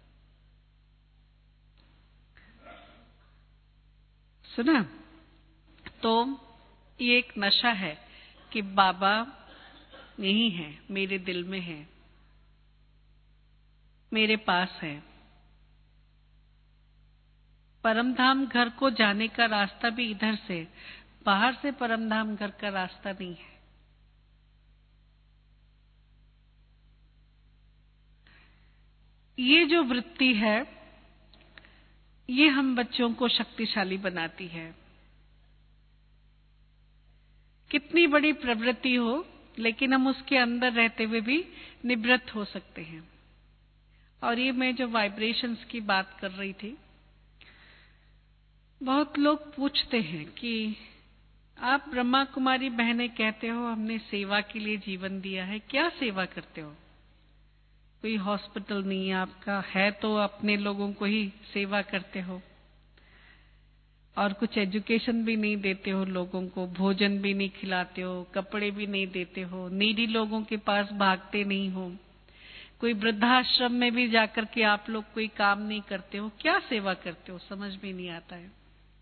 [SPEAKER 1] सुना? तो ये एक नशा है कि बाबा यही है, मेरे दिल में है, मेरे पास है। परमधाम घर को जाने का रास्ता भी इधर से, बाहर से परमधाम घर का रास्ता नहीं है। ये जो वृत्ति है, ये हम बच्चों को शक्तिशाली बनाती है कितनी बड़ी प्रवृत्ति हो, लेकिन हम उसके अंदर रहते हुए भी निवृत्त हो सकते हैं। और ये मैं जो वाइब्रेशंस की बात कर रही थी, बहुत लोग पूछते हैं कि आप ब्रह्मा कुमारी बहनें कहते हो हमने सेवा के लिए जीवन दिया है, क्या सेवा करते हो? कोई हॉस्पिटल नहीं है आपका, है तो अपने लोगों को ही सेवा करते हो, और कुछ एजुकेशन भी नहीं देते हो लोगों को, भोजन भी नहीं खिलाते हो, कपड़े भी नहीं देते हो, नीडी लोगों के पास भागते नहीं हो, कोई वृद्धाश्रम में भी जाकर के आप लोग कोई काम नहीं करते हो, क्या सेवा करते हो? समझ में नहीं आता है।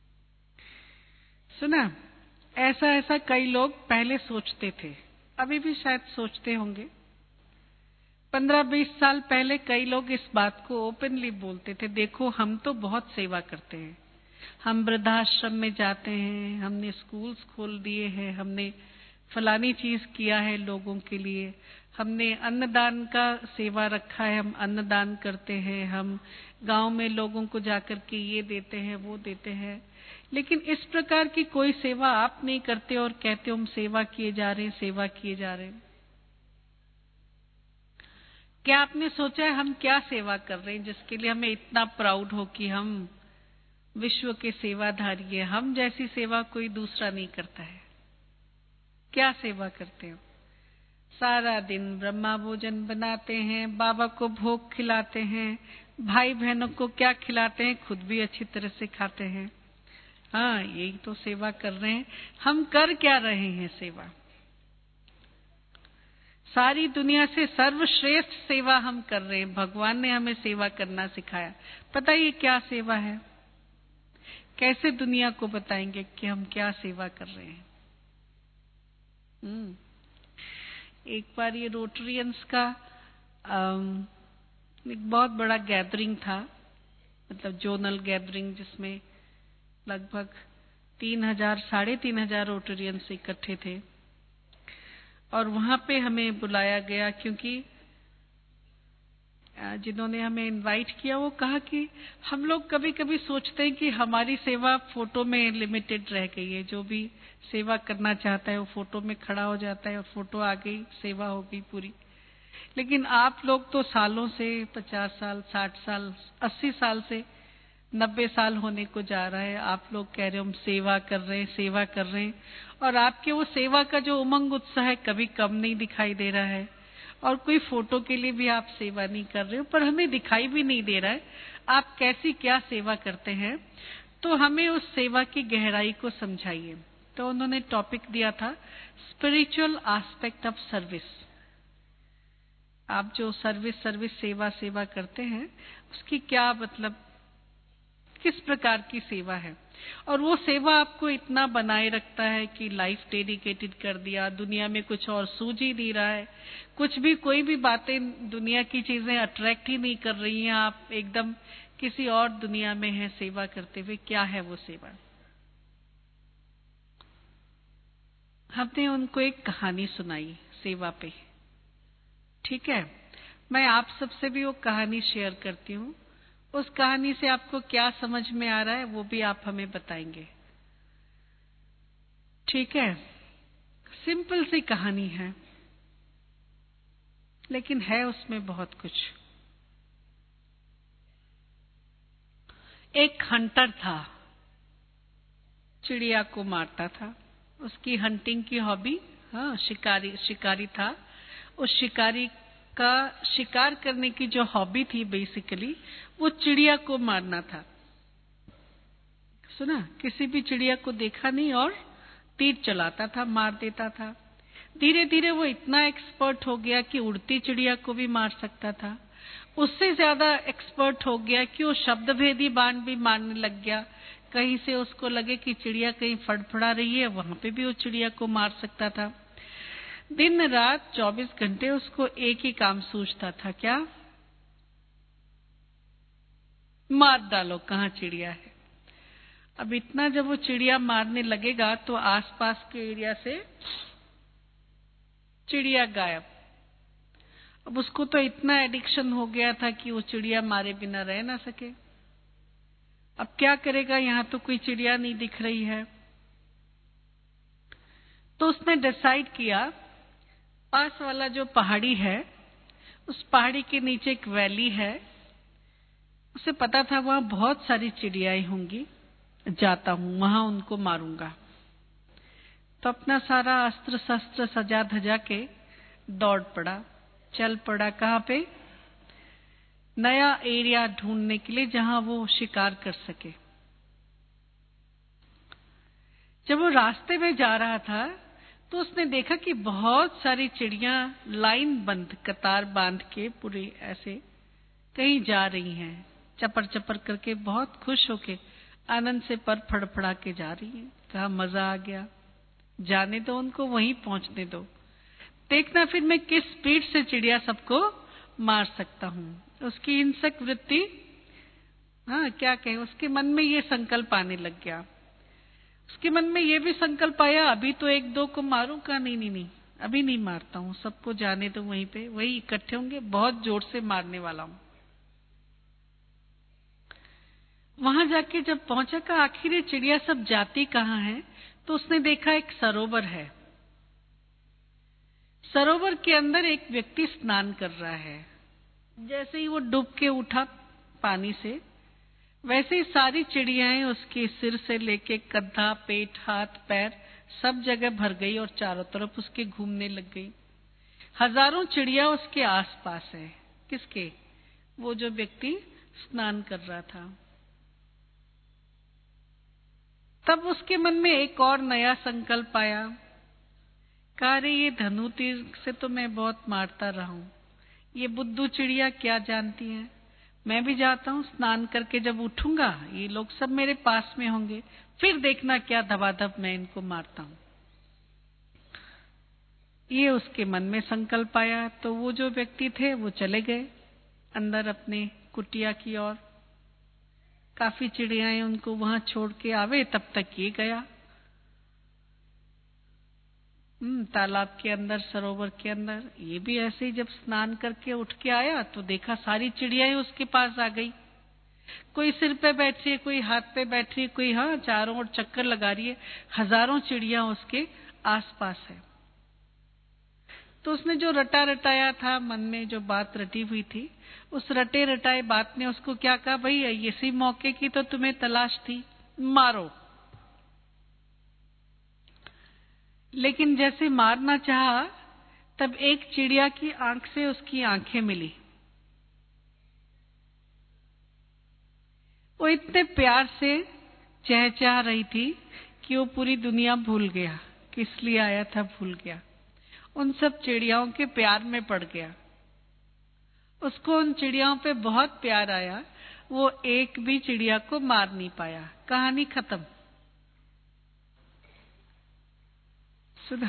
[SPEAKER 1] सुना, ऐसा ऐसा कई लोग पहले सोचते थे, अभी भी शायद सोचते होंगे। 15-20 साल पहले कई लोग इस बात को ओपनली बोलते थे, देखो हम तो बहुत सेवा करते हैं, हम वृद्धाश्रम में जाते हैं, हमने स्कूल्स खोल दिए हैं, हमने फलानी चीज किया है लोगों के लिए, हमने अन्नदान का सेवा रखा है, हम अन्नदान करते हैं, हम गांव में लोगों को जाकर के ये देते हैं वो देते हैं। लेकिन इस प्रकार की कोई सेवा आप नहीं करते और कहते हो हम सेवा किए जा रहे हैं, सेवा किए जा रहे हैं। क्या आपने सोचा है हम क्या सेवा कर रहे हैं जिसके लिए हमें इतना प्राउड हो कि हम विश्व के सेवाधारी हैं? हम जैसी सेवा कोई दूसरा नहीं करता है। क्या सेवा करते हो? सारा दिन ब्रह्मा भोजन बनाते हैं, बाबा को भोग खिलाते हैं, भाई बहनों को क्या खिलाते हैं, खुद भी अच्छी तरह से खाते हैं। हाँ, यही तो सेवा कर रहे हैं। हम कर क्या रहे हैं सेवा? सारी दुनिया से सर्वश्रेष्ठ सेवा हम कर रहे हैं। भगवान ने हमें सेवा करना सिखाया। पता ये क्या सेवा है? कैसे दुनिया को बताएंगे कि हम क्या सेवा कर रहे हैं? एक बार ये रोटरियंस का एक बहुत बड़ा गैदरिंग था, मतलब जोनल गैदरिंग, जिसमें लगभग 3000 3,500 रोटरियंस इकट्ठे थे। और वहां पे हमें बुलाया गया क्योंकि जिन्होंने हमें इनवाइट किया वो कहा कि हम लोग कभी कभी सोचते हैं कि हमारी सेवा फोटो में लिमिटेड रह गई है, जो भी सेवा करना चाहता है वो फोटो में खड़ा हो जाता है और फोटो आ गई, सेवा हो गई पूरी। लेकिन आप लोग तो सालों से 50 साल 60 साल 80 साल से 90 साल होने को जा रहा है, आप लोग कह रहे हो हम सेवा कर रहे हैं, सेवा कर रहे हैं, और आपके वो सेवा का जो उमंग उत्साह है कभी कम नहीं दिखाई दे रहा है। और कोई फोटो के लिए भी आप सेवा नहीं कर रहे हो, पर हमें दिखाई भी नहीं दे रहा है आप कैसी क्या सेवा करते हैं। तो हमें उस सेवा की गहराई को समझाइए। तो उन्होंने टॉपिक दिया था स्पिरिचुअल एस्पेक्ट ऑफ सर्विस। आप जो सर्विस सेवा करते हैं उसकी क्या मतलब, किस प्रकार की सेवा है, और वो सेवा आपको इतना बनाए रखता है कि लाइफ डेडिकेटेड कर दिया, दुनिया में कुछ और सूझ ही नहीं रहा है, कुछ भी कोई भी बातें दुनिया की चीजें अट्रैक्ट ही नहीं कर रही हैं, आप एकदम किसी और दुनिया में हैं सेवा करते हुए। क्या है वो सेवा? हमने उनको एक कहानी सुनाई सेवा पे, ठीक है? मैं आप सबसे भी वो कहानी शेयर करती हूँ। उस कहानी से आपको क्या समझ में आ रहा है वो भी आप हमें बताएंगे, ठीक है? सिंपल सी कहानी है, लेकिन है उसमें बहुत कुछ। एक हंटर था, चिड़िया को मारता था, उसकी हंटिंग की हॉबी, हाँ, शिकारी था। उस शिकारी का शिकार करने की जो हॉबी थी बेसिकली वो चिड़िया को मारना था। सुना, किसी भी चिड़िया को देखा नहीं और तीर चलाता था, मार देता था। धीरे धीरे वो इतना एक्सपर्ट हो गया कि उड़ती चिड़िया को भी मार सकता था। उससे ज्यादा एक्सपर्ट हो गया कि वो शब्दभेदी बाण भी मारने लग गया। कहीं से उसको लगे कि चिड़िया कहीं फड़फड़ा रही है, वहां पे भी वो चिड़िया को मार सकता था। दिन रात 24 घंटे उसको एक ही काम सूझता था, क्या? मार डालो, कहाँ चिड़िया है। अब इतना जब वो चिड़िया मारने लगेगा तो आसपास के एरिया से चिड़िया गायब। अब उसको तो इतना एडिक्शन हो गया था कि वो चिड़िया मारे बिना रह ना सके। अब क्या करेगा, यहाँ तो कोई चिड़िया नहीं दिख रही है। तो उसने डिसाइड किया, पास वाला जो पहाड़ी है, उस पहाड़ी के नीचे एक वैली है, उसे पता था वहां बहुत सारी चिड़ियाएं होंगी, जाता हूं वहां उनको मारूंगा। तो अपना सारा अस्त्र शस्त्र सजा धजा के दौड़ पड़ा, चल पड़ा। कहाँ पे? नया एरिया ढूंढने के लिए जहां वो शिकार कर सके। जब वो रास्ते में जा रहा था तो उसने देखा कि बहुत सारी चिड़ियां लाइन बंद, कतार बांध के पूरे ऐसे कहीं जा रही हैं, चपर चपर करके, बहुत खुश होके, आनंद से पर फड़फड़ा के जा रही हैं। कहा मजा आ गया, जाने दो उनको, वहीं पहुंचने दो, देखना फिर मैं किस स्पीड से चिड़िया सबको मार सकता हूँ। उसकी हिंसक वृत्ति, हाँ क्या कहें, उसके मन में ये संकल्प आने लग गया। उसके मन में ये भी संकल्प आया, अभी तो एक दो को मारूंगा, नहीं, अभी नहीं मारता हूँ, सबको जाने दो, वहीं पे वही इकट्ठे होंगे, बहुत जोर से मारने वाला हूँ। वहां जाके जब पहुंचा, का आखिर ये चिड़िया सब जाती कहाँ है, तो उसने देखा एक सरोवर है। सरोवर के अंदर एक व्यक्ति स्नान कर रहा है। जैसे ही वो डूब के उठा पानी से, वैसे ही सारी चिड़ियाएं उसके सिर से लेके कंधा, पेट, हाथ, पैर सब जगह भर गई और चारों तरफ उसके घूमने लग गई। हजारों चिड़िया उसके आसपास है। किसके? वो जो व्यक्ति स्नान कर रहा था। तब उसके मन में एक और नया संकल्प आया। कहा रे, ये धनु तीर से तो मैं बहुत मारता रहा हूं, ये बुद्धू चिड़िया क्या जानती है, मैं भी जाता हूँ, स्नान करके जब उठूंगा ये लोग सब मेरे पास में होंगे, फिर देखना क्या धबाधब मैं इनको मारता हूँ। ये उसके मन में संकल्प आया। तो वो जो व्यक्ति थे वो चले गए अंदर अपने कुटिया की ओर। काफी चिड़ियाएं उनको वहां छोड़ के आवे, तब तक ये गया तालाब के अंदर, सरोवर के अंदर। ये भी ऐसे ही जब स्नान करके उठ के आया तो देखा सारी चिड़ियाएं उसके पास आ गई। कोई सिर पे बैठी है, कोई हाथ पे बैठी है, कोई हाँ चारों ओर चक्कर लगा रही है। हजारों चिड़िया उसके आसपास है। तो उसने जो रटा रटाया था, मन में जो बात रटी हुई थी, उस रटे रटाए बात ने उसको क्या कहा, भाई इसी मौके की तो तुम्हें तलाश थी, मारो। लेकिन जैसे मारना चाहा, तब एक चिड़िया की आंख से उसकी आंखें मिली। वो इतने प्यार से चहचहा रही थी कि वो पूरी दुनिया भूल गया, किस लिए आया था भूल गया, उन सब चिड़ियाओं के प्यार में पड़ गया। उसको उन चिड़ियाओं पे बहुत प्यार आया। वो एक भी चिड़िया को मार नहीं पाया। कहानी खत्म। सुना?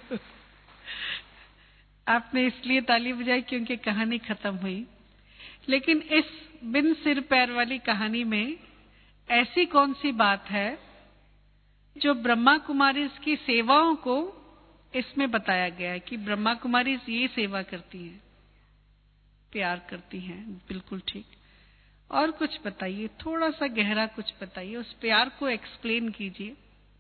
[SPEAKER 1] आपने इसलिए ताली बजाई क्योंकि कहानी खत्म हुई। लेकिन इस बिन सिर पैर वाली कहानी में ऐसी कौन सी बात है जो ब्रह्मा कुमारी की सेवाओं को इसमें बताया गया है कि ब्रह्मा कुमारी ये सेवा करती हैं, प्यार करती हैं। बिल्कुल ठीक। और कुछ बताइए, थोड़ा सा गहरा कुछ बताइए, उस प्यार को एक्सप्लेन कीजिए।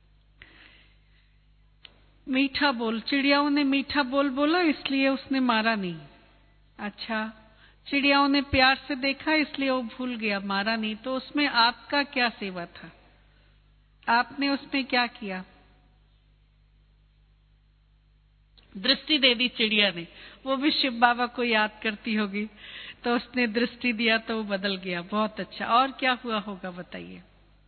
[SPEAKER 1] मीठा बोल, चिड़ियाओं ने मीठा बोल बोला इसलिए उसने मारा नहीं। अच्छा, चिड़ियाओं ने प्यार से देखा इसलिए वो भूल गया, मारा नहीं। तो उसमें आपका क्या सेवा था? आपने उसमें क्या किया? दृष्टि दे दी चिड़िया ने। वो भी शिव बाबा को याद करती होगी, तो उसने दृष्टि दिया तो वो बदल गया। बहुत अच्छा। और क्या हुआ होगा बताइए?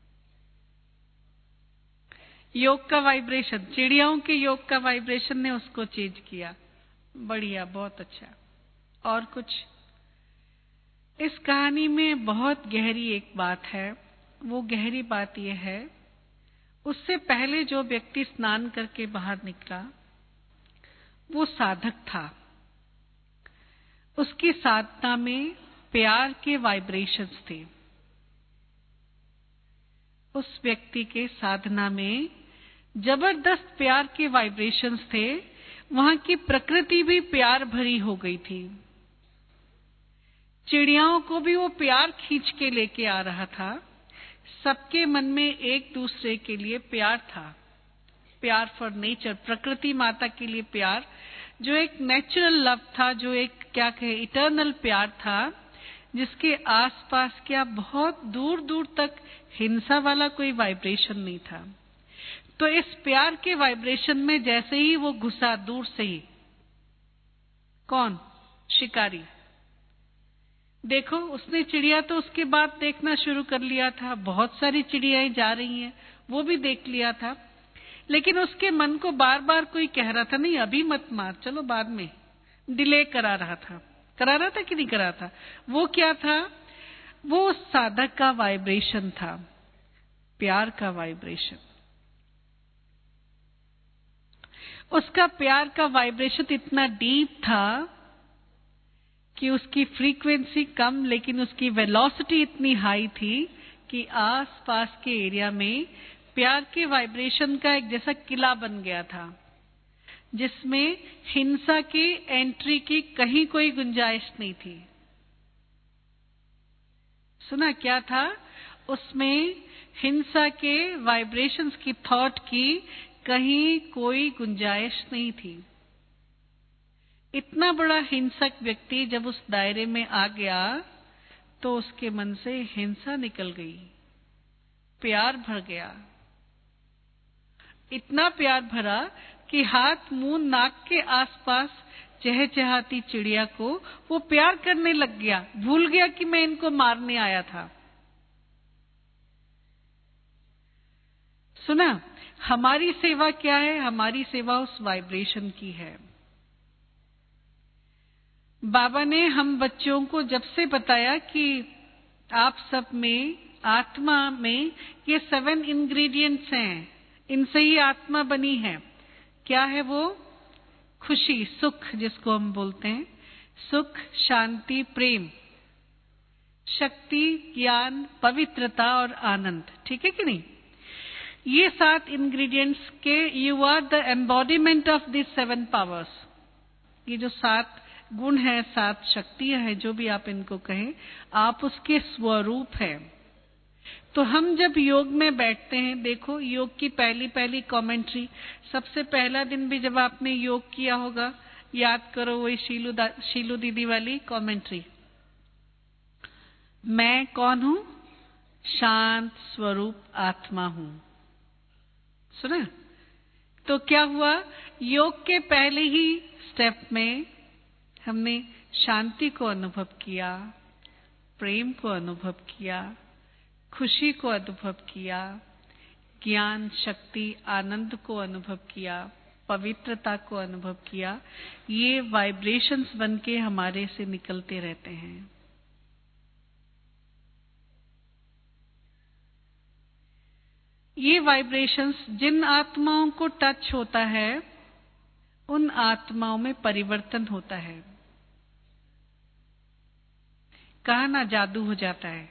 [SPEAKER 1] योग का वाइब्रेशन, चिड़ियाओं के योग का वाइब्रेशन ने उसको चेंज किया। बढ़िया, बहुत अच्छा। और कुछ? इस कहानी में बहुत गहरी एक बात है। वो गहरी बात यह है, उससे पहले जो व्यक्ति स्नान करके बाहर निकला वो साधक था। उसकी साधना में प्यार के वाइब्रेशंस थे। उस व्यक्ति के साधना में जबरदस्त प्यार के वाइब्रेशंस थे। वहां की प्रकृति भी प्यार भरी हो गई थी। चिड़ियाओं को भी वो प्यार खींच के लेके आ रहा था। सबके मन में एक दूसरे के लिए प्यार था। प्यार फॉर नेचर, प्रकृति माता के लिए प्यार, जो एक नेचुरल लव था, जो एक क्या कहे इटर्नल प्यार था, जिसके आसपास क्या बहुत दूर दूर तक हिंसा वाला कोई वाइब्रेशन नहीं था। तो इस प्यार के वाइब्रेशन में जैसे ही वो घुसा दूर से ही, कौन? शिकारी। देखो उसने चिड़िया तो उसके बाद देखना शुरू कर लिया था, बहुत सारी चिड़ियाएं जा रही हैं, वो भी देख लिया था, लेकिन उसके मन को बार बार कोई कह रहा था नहीं अभी मत मार, चलो बाद में, डिले करा रहा था कि नहीं करा था? वो क्या था? वो साधक का वाइब्रेशन था, प्यार का वाइब्रेशन। उसका प्यार का वाइब्रेशन इतना डीप था कि उसकी फ्रीक्वेंसी कम लेकिन उसकी वेलोसिटी इतनी हाई थी कि आस पास के एरिया में प्यार के वाइब्रेशन का एक जैसा किला बन गया था, जिसमें हिंसा की एंट्री की कहीं कोई गुंजाइश नहीं थी। सुना क्या था उसमें? हिंसा के वाइब्रेशंस की, थॉट की कहीं कोई गुंजाइश नहीं थी। इतना बड़ा हिंसक व्यक्ति जब उस दायरे में आ गया तो उसके मन से हिंसा निकल गई, प्यार भर गया। इतना प्यार भरा कि हाथ, मुंह, नाक के आसपास चहचहाती चिड़िया को वो प्यार करने लग गया, भूल गया कि मैं इनको मारने आया था। सुना, हमारी सेवा क्या है? हमारी सेवा उस वाइब्रेशन की है। बाबा ने हम बच्चों को जब से बताया कि आप सब में, आत्मा में ये 7 इंग्रेडिएंट्स हैं, इनसे ही आत्मा बनी है। क्या है वो? खुशी, सुख जिसको हम बोलते हैं, सुख, शांति, प्रेम, शक्ति, ज्ञान, पवित्रता और आनंद। ठीक है कि नहीं? ये 7 इंग्रेडिएंट्स के you are the embodiment of this 7 powers. ये जो 7 गुण है, 7 शक्तियां हैं, जो भी आप इनको कहें, आप उसके स्वरूप हैं। तो हम जब योग में बैठते हैं, देखो योग की पहली कमेंट्री, सबसे पहला दिन भी जब आपने योग किया होगा, याद करो वही शीलू दीदी वाली कमेंट्री, मैं कौन हूं? शांत स्वरूप आत्मा हूं। सुना? तो क्या हुआ? योग के पहले ही स्टेप में हमने शांति को अनुभव किया, प्रेम को अनुभव किया, खुशी को अनुभव किया, ज्ञान, शक्ति, आनंद को अनुभव किया, पवित्रता को अनुभव किया। ये वाइब्रेशंस बनके हमारे से निकलते रहते हैं। ये वाइब्रेशंस जिन आत्माओं को टच होता है, उन आत्माओं में परिवर्तन होता है। कहा ना, जादू हो जाता है।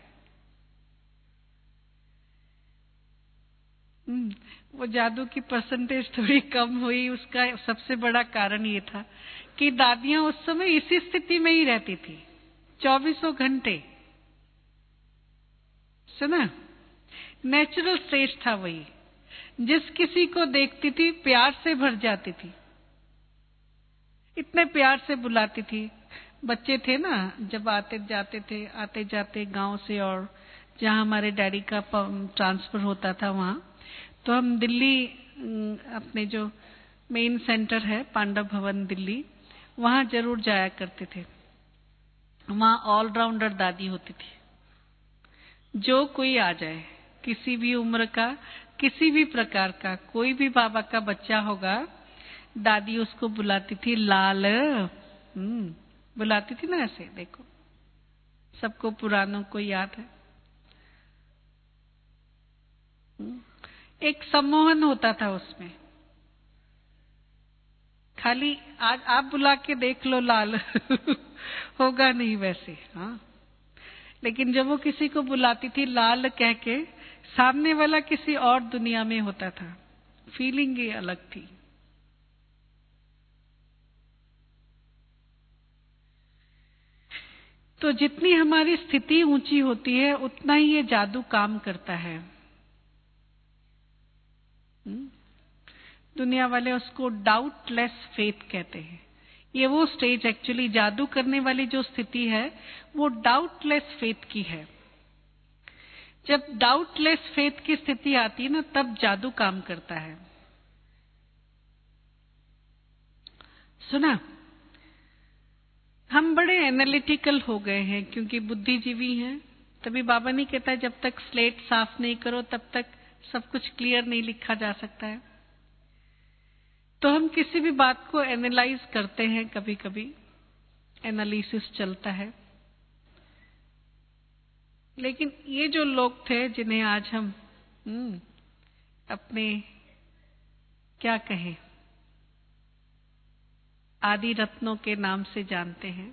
[SPEAKER 1] वो जादू की परसेंटेज थोड़ी कम हुई, उसका सबसे बड़ा कारण ये था कि दादियां उस समय इसी स्थिति में ही रहती थी, 24 घंटे। सुना? नेचुरल स्टेज था वही। जिस किसी को देखती थी प्यार से भर जाती थी, इतने प्यार से बुलाती थी। बच्चे थे ना, जब आते जाते गांव से, और जहां हमारे डैडी का ट्रांसफर होता था वहां, तो हम दिल्ली, अपने जो मेन सेंटर है पांडव भवन दिल्ली, वहां जरूर जाया करते थे। वहां ऑलराउंडर दादी होती थी, जो कोई आ जाए, किसी भी उम्र का, किसी भी प्रकार का, कोई भी बाबा का बच्चा होगा, दादी उसको बुलाती थी लाल। बुलाती थी ना ऐसे, देखो सबको पुरानों को याद है। एक सम्मोहन होता था उसमें। खाली आज आप बुला के देख लो लाल होगा नहीं वैसे, हाँ। लेकिन जब वो किसी को बुलाती थी लाल कह के, सामने वाला किसी और दुनिया में होता था, फीलिंग ही अलग थी। तो जितनी हमारी स्थिति ऊंची होती है, उतना ही ये जादू काम करता है। दुनिया वाले उसको डाउटलेस फेथ कहते हैं। ये वो स्टेज एक्चुअली जादू करने वाली जो स्थिति है वो डाउटलेस फेथ की है। जब डाउटलेस फेथ की स्थिति आती है ना, तब जादू काम करता है। सुना, हम बड़े एनालिटिकल हो गए हैं क्योंकि बुद्धिजीवी हैं। तभी बाबा नहीं कहता जब तक स्लेट साफ नहीं करो तब तक सब कुछ क्लियर नहीं लिखा जा सकता है। तो हम किसी भी बात को एनालाइज करते हैं, कभी कभी एनालिसिस चलता है। लेकिन ये जो लोग थे जिन्हें आज हम अपने क्या कहें आदि रत्नों के नाम से जानते हैं,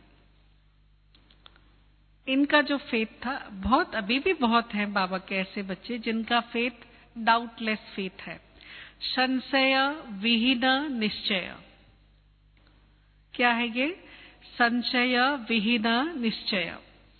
[SPEAKER 1] इनका जो फेथ था, बहुत अभी भी बहुत हैं बाबा के ऐसे बच्चे जिनका फेथ डाउटलेस फेथ है। संशय विहीन निश्चय। क्या है ये? संशय विहीन निश्चय।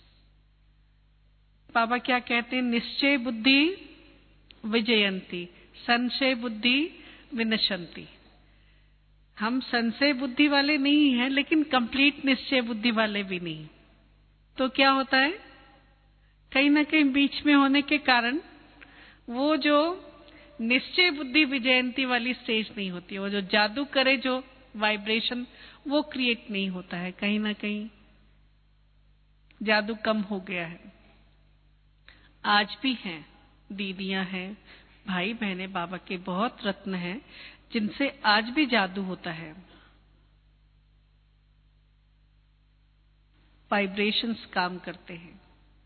[SPEAKER 1] बाबा क्या कहते हैं? निश्चय बुद्धि विजयंती, संशय बुद्धि विनशंति। हम संशय बुद्धि वाले नहीं हैं, लेकिन कंप्लीट निश्चय बुद्धि वाले भी नहीं। तो क्या होता है, कहीं ना कहीं बीच में होने के कारण वो जो निश्चय बुद्धि विजयंती वाली स्टेज नहीं होती, वो जो जादू करे जो वाइब्रेशन, वो क्रिएट नहीं होता है। कहीं ना कहीं जादू कम हो गया है। आज भी हैं, दीदियां हैं, भाई बहनें बाबा के बहुत रत्न हैं जिनसे आज भी जादू होता है। वाइब्रेशंस काम करते हैं।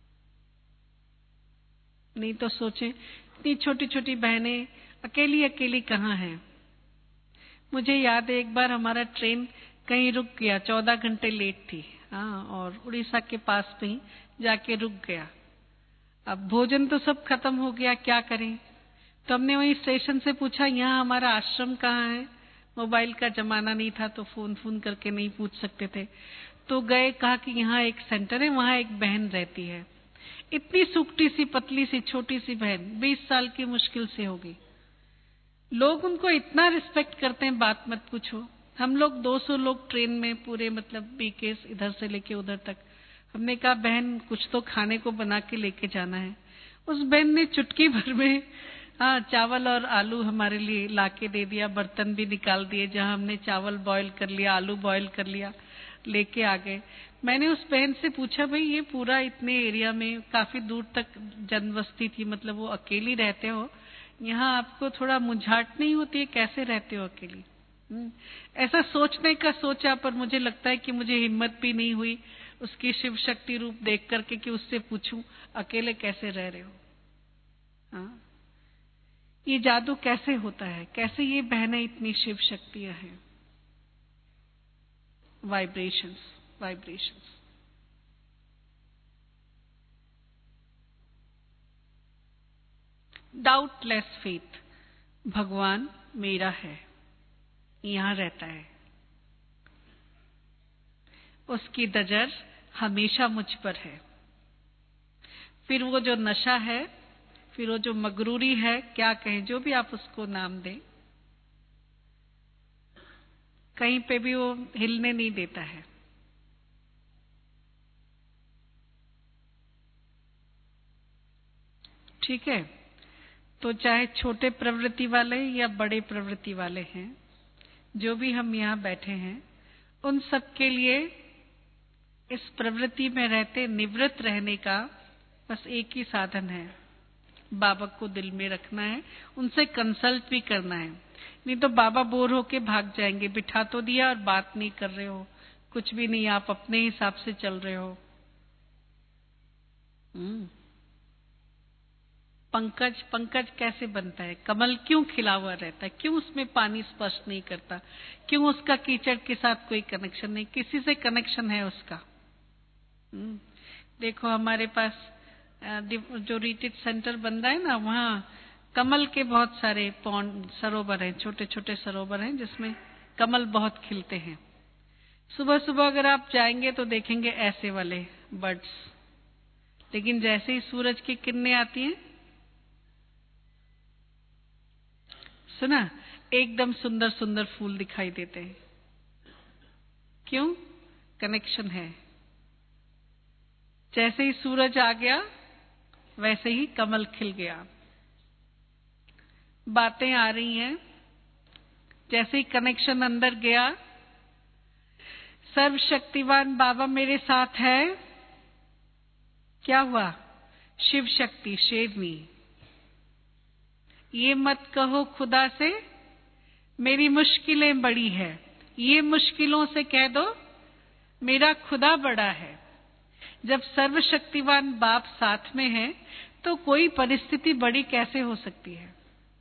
[SPEAKER 1] नहीं तो सोचें, इतनी छोटी छोटी बहनें अकेली अकेली कहाँ हैं। मुझे याद है एक बार हमारा ट्रेन कहीं रुक गया, 14 घंटे लेट थी। हाँ, और उड़ीसा के पास में ही जाके रुक गया। अब भोजन तो सब खत्म हो गया, क्या करें। तो हमने वहीं स्टेशन से पूछा, यहाँ हमारा आश्रम कहाँ है। मोबाइल का जमाना नहीं था तो फोन करके नहीं पूछ सकते थे। तो गए, कहा कि यहाँ एक सेंटर है, वहाँ एक बहन रहती है। इतनी सुकटी सी पतली सी छोटी सी बहन, 20 साल की मुश्किल से होगी। लोग उनको इतना रिस्पेक्ट करते हैं, बात मत पूछो। हम लोग 200 लोग ट्रेन में पूरे, मतलब बीकेस इधर से लेके उधर तक। हमने कहा बहन कुछ तो खाने को बना के लेके जाना है। उस बहन ने चुटकी भर में चावल और आलू हमारे लिए लाके दे दिया। बर्तन भी निकाल दिए, जहां हमने चावल बॉईल कर लिया, आलू बॉईल कर लिया, लेके आ गए। मैंने उस बहन से पूछा, भाई ये पूरा इतने एरिया में काफी दूर तक जनबस्ती थी, मतलब वो अकेली रहते हो, यहाँ आपको थोड़ा मुंझाट नहीं होती है, कैसे रहते हो अकेली? ऐसा सोचने का सोचा, पर मुझे लगता है कि मुझे हिम्मत भी नहीं हुई उसकी शिव शक्ति रूप देख करके कि उससे पूछूं अकेले कैसे रह रहे हो। हाँ, ये जादू कैसे होता है, कैसे ये बहनें इतनी शिव शक्तियां हैं। Vibrations, vibrations. डाउटलेस फेथ, भगवान मेरा है, यहाँ रहता है, उसकी नजर हमेशा मुझ पर है। फिर वो जो नशा है, फिर वो जो मगरूरी है, क्या कहें, जो भी आप उसको नाम दें, कहीं पे भी वो हिलने नहीं देता है। ठीक है, तो चाहे छोटे प्रवृत्ति वाले या बड़े प्रवृत्ति वाले हैं, जो भी हम यहाँ बैठे हैं, उन सब के लिए इस प्रवृत्ति में रहते निवृत्त रहने का बस एक ही साधन है, बाबा को दिल में रखना है, उनसे कंसल्ट भी करना है। नहीं तो बाबा बोर होके भाग जाएंगे, बिठा तो दिया और बात नहीं कर रहे हो, कुछ भी नहीं, आप अपने हिसाब से चल रहे हो। पंकज, पंकज कैसे बनता है? कमल क्यों खिला हुआ रहता है? क्यों उसमें पानी स्पर्श नहीं करता? क्यों उसका कीचड़ के साथ कोई कनेक्शन नहीं? किसी से कनेक्शन है उसका। देखो हमारे पास जो रिट्रीट सेंटर बन रहा है ना, वहाँ कमल के बहुत सारे पौंड, सरोवर हैं, छोटे छोटे सरोवर हैं जिसमें कमल बहुत खिलते हैं। सुबह सुबह अगर आप जाएंगे तो देखेंगे ऐसे वाले बर्ड्स, लेकिन जैसे ही सूरज की किरणें आती हैं, सुना, एकदम सुंदर सुंदर फूल दिखाई देते हैं। क्यों? कनेक्शन है। जैसे ही सूरज आ गया वैसे ही कमल खिल गया। बातें आ रही हैं, जैसे ही कनेक्शन अंदर गया, सर्वशक्तिवान बाबा मेरे साथ है। क्या हुआ? शिव शक्ति, शेरनी। ये मत कहो खुदा से मेरी मुश्किलें बड़ी है, ये मुश्किलों से कह दो मेरा खुदा बड़ा है। जब सर्वशक्तिवान बाप साथ में है तो कोई परिस्थिति बड़ी कैसे हो सकती है?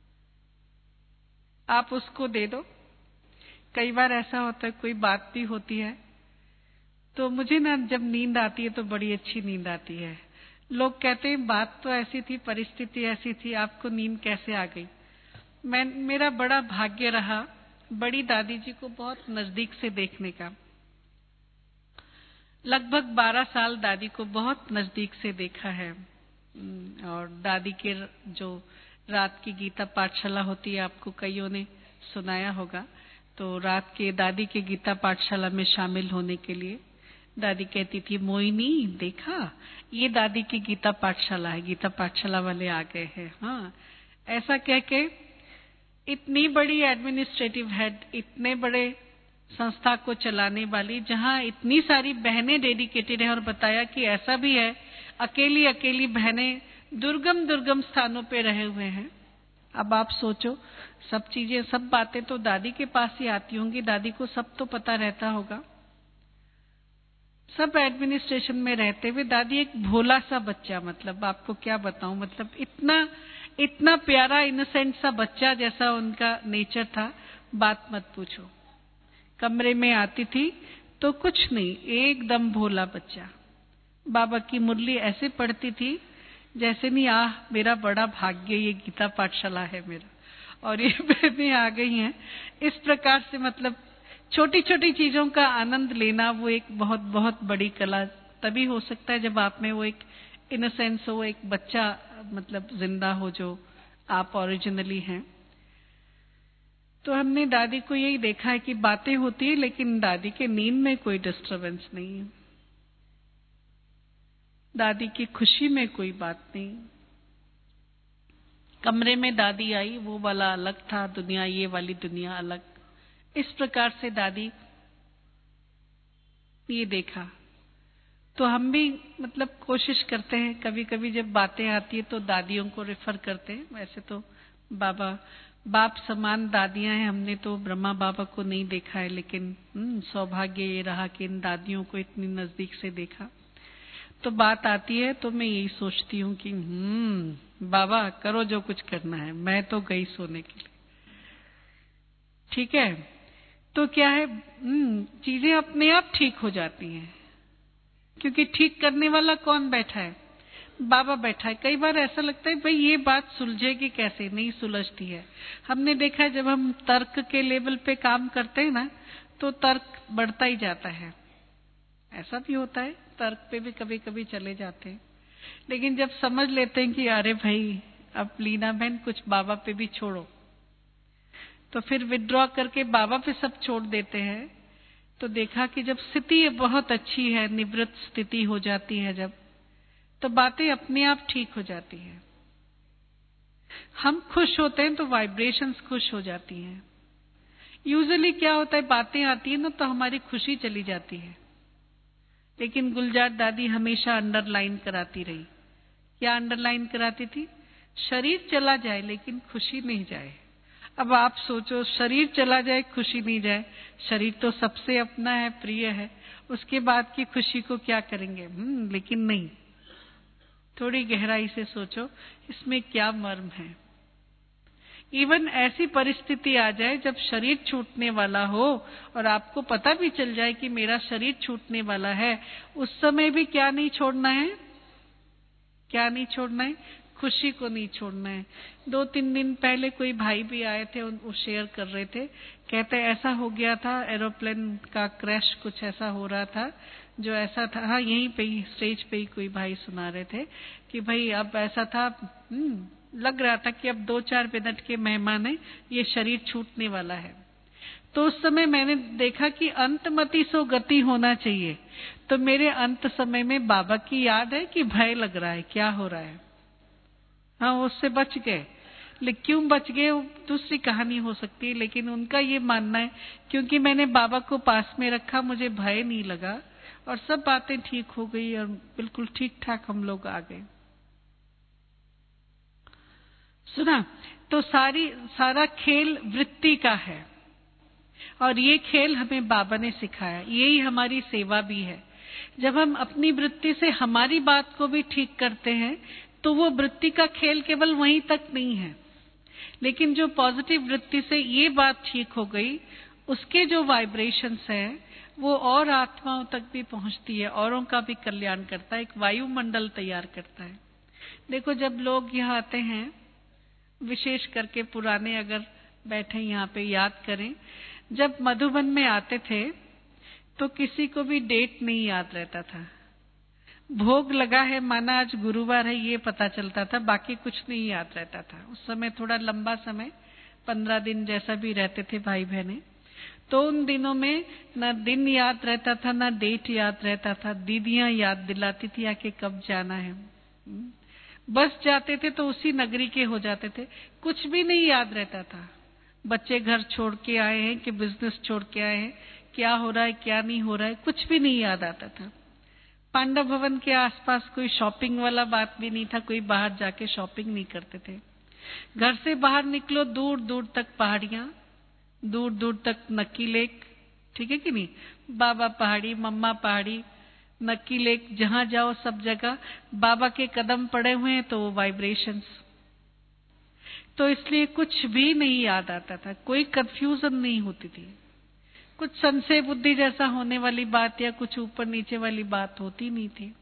[SPEAKER 1] आप उसको दे दो। कई बार ऐसा होता है, कोई बात भी होती है तो मुझे ना जब नींद आती है तो बड़ी अच्छी नींद आती है। लोग कहते हैं बात तो ऐसी थी, परिस्थिति ऐसी थी, आपको नींद कैसे आ गई? मेरा बड़ा भाग्य रहा बड़ी दादी जी को बहुत नजदीक से देखने का। लगभग 12 साल दादी को बहुत नजदीक से देखा है। और दादी के जो रात की गीता पाठशाला होती है, आपको कईयों ने सुनाया होगा। तो रात के दादी के गीता पाठशाला में शामिल होने के लिए दादी कहती थी, मोइनी देखा ये दादी की गीता पाठशाला है, गीता पाठशाला वाले आ गए हैं। हाँ, ऐसा कह के इतनी बड़ी एडमिनिस्ट्रेटिव हेड, इतने बड़े संस्था को चलाने वाली, जहाँ इतनी सारी बहनें डेडिकेटेड हैं, और बताया कि ऐसा भी है अकेली अकेली बहनें दुर्गम दुर्गम स्थानों पे रहे हुए हैं। अब आप सोचो, सब चीजें, सब बातें तो दादी के पास ही आती होंगी, दादी को सब तो पता रहता होगा। सब एडमिनिस्ट्रेशन में रहते हुए दादी एक भोला सा बच्चा, मतलब आपको क्या बताऊं, मतलब इतना इतना प्यारा इनोसेंट सा बच्चा जैसा उनका नेचर था, बात मत पूछो। कमरे में आती थी तो कुछ नहीं, एकदम भोला बच्चा। बाबा की मुरली ऐसे पढ़ती थी जैसे नहीं, मेरा बड़ा भाग्य, ये गीता पाठशाला है मेरा, और ये बहनें आ गई हैं। इस प्रकार से मतलब छोटी छोटी चीजों का आनंद लेना, वो एक बहुत बहुत बड़ी कला तभी हो सकता है जब आप में वो एक इनोसेंस हो, एक बच्चा मतलब जिंदा हो जो आप ओरिजिनली हैं। तो हमने दादी को यही देखा है कि बातें होती है लेकिन दादी के नींद में कोई डिस्टरबेंस नहीं है, दादी की खुशी में कोई बात नहीं। कमरे में दादी आई, वो वाला अलग था दुनिया, ये वाली दुनिया अलग। इस प्रकार से दादी ये देखा। तो हम भी मतलब कोशिश करते हैं, कभी कभी जब बातें आती है तो दादियों को रेफर करते हैं। वैसे तो बाबा बाप समान दादियां हैं, हमने तो ब्रह्मा बाबा को नहीं देखा है, लेकिन सौभाग्य ये रहा कि इन दादियों को इतनी नजदीक से देखा। तो बात आती है तो मैं यही सोचती हूँ कि बाबा करो जो कुछ करना है, मैं तो गई सोने के लिए। ठीक है, तो क्या है, चीजें अपने आप ठीक हो जाती हैं, क्योंकि ठीक करने वाला कौन बैठा है? बाबा बैठा है। कई बार ऐसा लगता है भाई ये बात सुलझेगी कैसे, नहीं सुलझती है। हमने देखा है जब हम तर्क के लेवल पे काम करते हैं ना, तो तर्क बढ़ता ही जाता है। ऐसा भी होता है, तर्क पे भी कभी कभी चले जाते हैं, लेकिन जब समझ लेते हैं कि अरे भाई अब लीना बहन कुछ बाबा पे भी छोड़ो, तो फिर विड्रॉ करके बाबा पे सब छोड़ देते हैं। तो देखा कि जब स्थिति बहुत अच्छी है, निवृत्त स्थिति हो जाती है जब, तो बातें अपने आप ठीक हो जाती हैं। हम खुश होते हैं तो वाइब्रेशंस खुश हो जाती हैं। यूजुअली क्या होता है, बातें आती है ना तो हमारी खुशी चली जाती है, लेकिन गुलजार दादी हमेशा अंडरलाइन कराती रही। क्या अंडरलाइन कराती थी? शरीर चला जाए लेकिन खुशी नहीं जाए। अब आप सोचो, शरीर चला जाए खुशी नहीं जाए, शरीर तो सबसे अपना है, प्रिय है, उसके बाद की खुशी को क्या करेंगे? लेकिन नहीं, थोड़ी गहराई से सोचो इसमें क्या मर्म है। इवन ऐसी परिस्थिति आ जाए जब शरीर छूटने वाला हो और आपको पता भी चल जाए कि मेरा शरीर छूटने वाला है, उस समय भी क्या नहीं छोड़ना है? क्या नहीं छोड़ना है? खुशी को नहीं छोड़ना है। 2-3 दिन पहले कोई भाई भी आए थे, वो शेयर कर रहे थे, कहते ऐसा हो गया था, एरोप्लेन का क्रैश कुछ ऐसा हो रहा था, जो ऐसा था, हाँ यहीं पे ही स्टेज पे ही कोई भाई सुना रहे थे कि भाई अब ऐसा था, लग रहा था कि अब 2-4 मिनट के मेहमान है, ये शरीर छूटने वाला है। तो उस समय मैंने देखा कि अंतमति सो गति होना चाहिए। तो मेरे अंत समय में बाबा की याद है कि भय लग रहा है, क्या हो रहा है। हाँ, उससे बच गए। लेकिन क्यों बच गए वो दूसरी कहानी हो सकती है, लेकिन उनका ये मानना है क्योंकि मैंने बाबा को पास में रखा, मुझे भय नहीं लगा और सब बातें ठीक हो गई और बिल्कुल ठीक ठाक हम लोग आ गए। सुना? तो सारा खेल वृत्ति का है और ये खेल हमें बाबा ने सिखाया। यही हमारी सेवा भी है। जब हम अपनी वृत्ति से हमारी बात को भी ठीक करते हैं तो वो वृत्ति का खेल केवल वहीं तक नहीं है, लेकिन जो पॉजिटिव वृत्ति से ये बात ठीक हो गई, उसके जो वाइब्रेशंस हैं वो और आत्माओं तक भी पहुंचती है, औरों का भी कल्याण करता है, एक वायुमंडल तैयार करता है। देखो, जब लोग यहाँ आते हैं, विशेष करके पुराने अगर बैठे यहाँ पे याद करें, जब मधुबन में आते थे तो किसी को भी डेट नहीं याद रहता था। भोग लगा है, माना आज गुरुवार है, ये पता चलता था, बाकी कुछ नहीं याद रहता था। उस समय थोड़ा लंबा समय, 15 दिन जैसा भी रहते थे भाई बहने। तो उन दिनों में ना दिन याद रहता था, ना डेट याद रहता था। दीदियां याद दिलाती थी आके कब जाना है। बस जाते थे तो उसी नगरी के हो जाते थे, कुछ भी नहीं याद रहता था। बच्चे घर छोड़ के आए हैं कि बिजनेस छोड़ के आए हैं, क्या हो रहा है क्या नहीं हो रहा है, कुछ भी नहीं याद आता था। पांडव भवन के आसपास कोई शॉपिंग वाला बात भी नहीं था, कोई बाहर जाके शॉपिंग नहीं करते थे। घर से बाहर निकलो, दूर दूर तक पहाड़ियां, दूर दूर तक नक्की लेक, ठीक है कि नहीं, बाबा पहाड़ी, मम्मा पहाड़ी, नक्की लेक, जहां जाओ सब जगह बाबा के कदम पड़े हुए हैं, तो वो वाइब्रेशंस। तो इसलिए कुछ भी नहीं याद आता था, कोई कंफ्यूजन नहीं होती थी, कुछ संशय बुद्धि जैसा होने वाली बात या कुछ ऊपर नीचे वाली बात होती नहीं थी।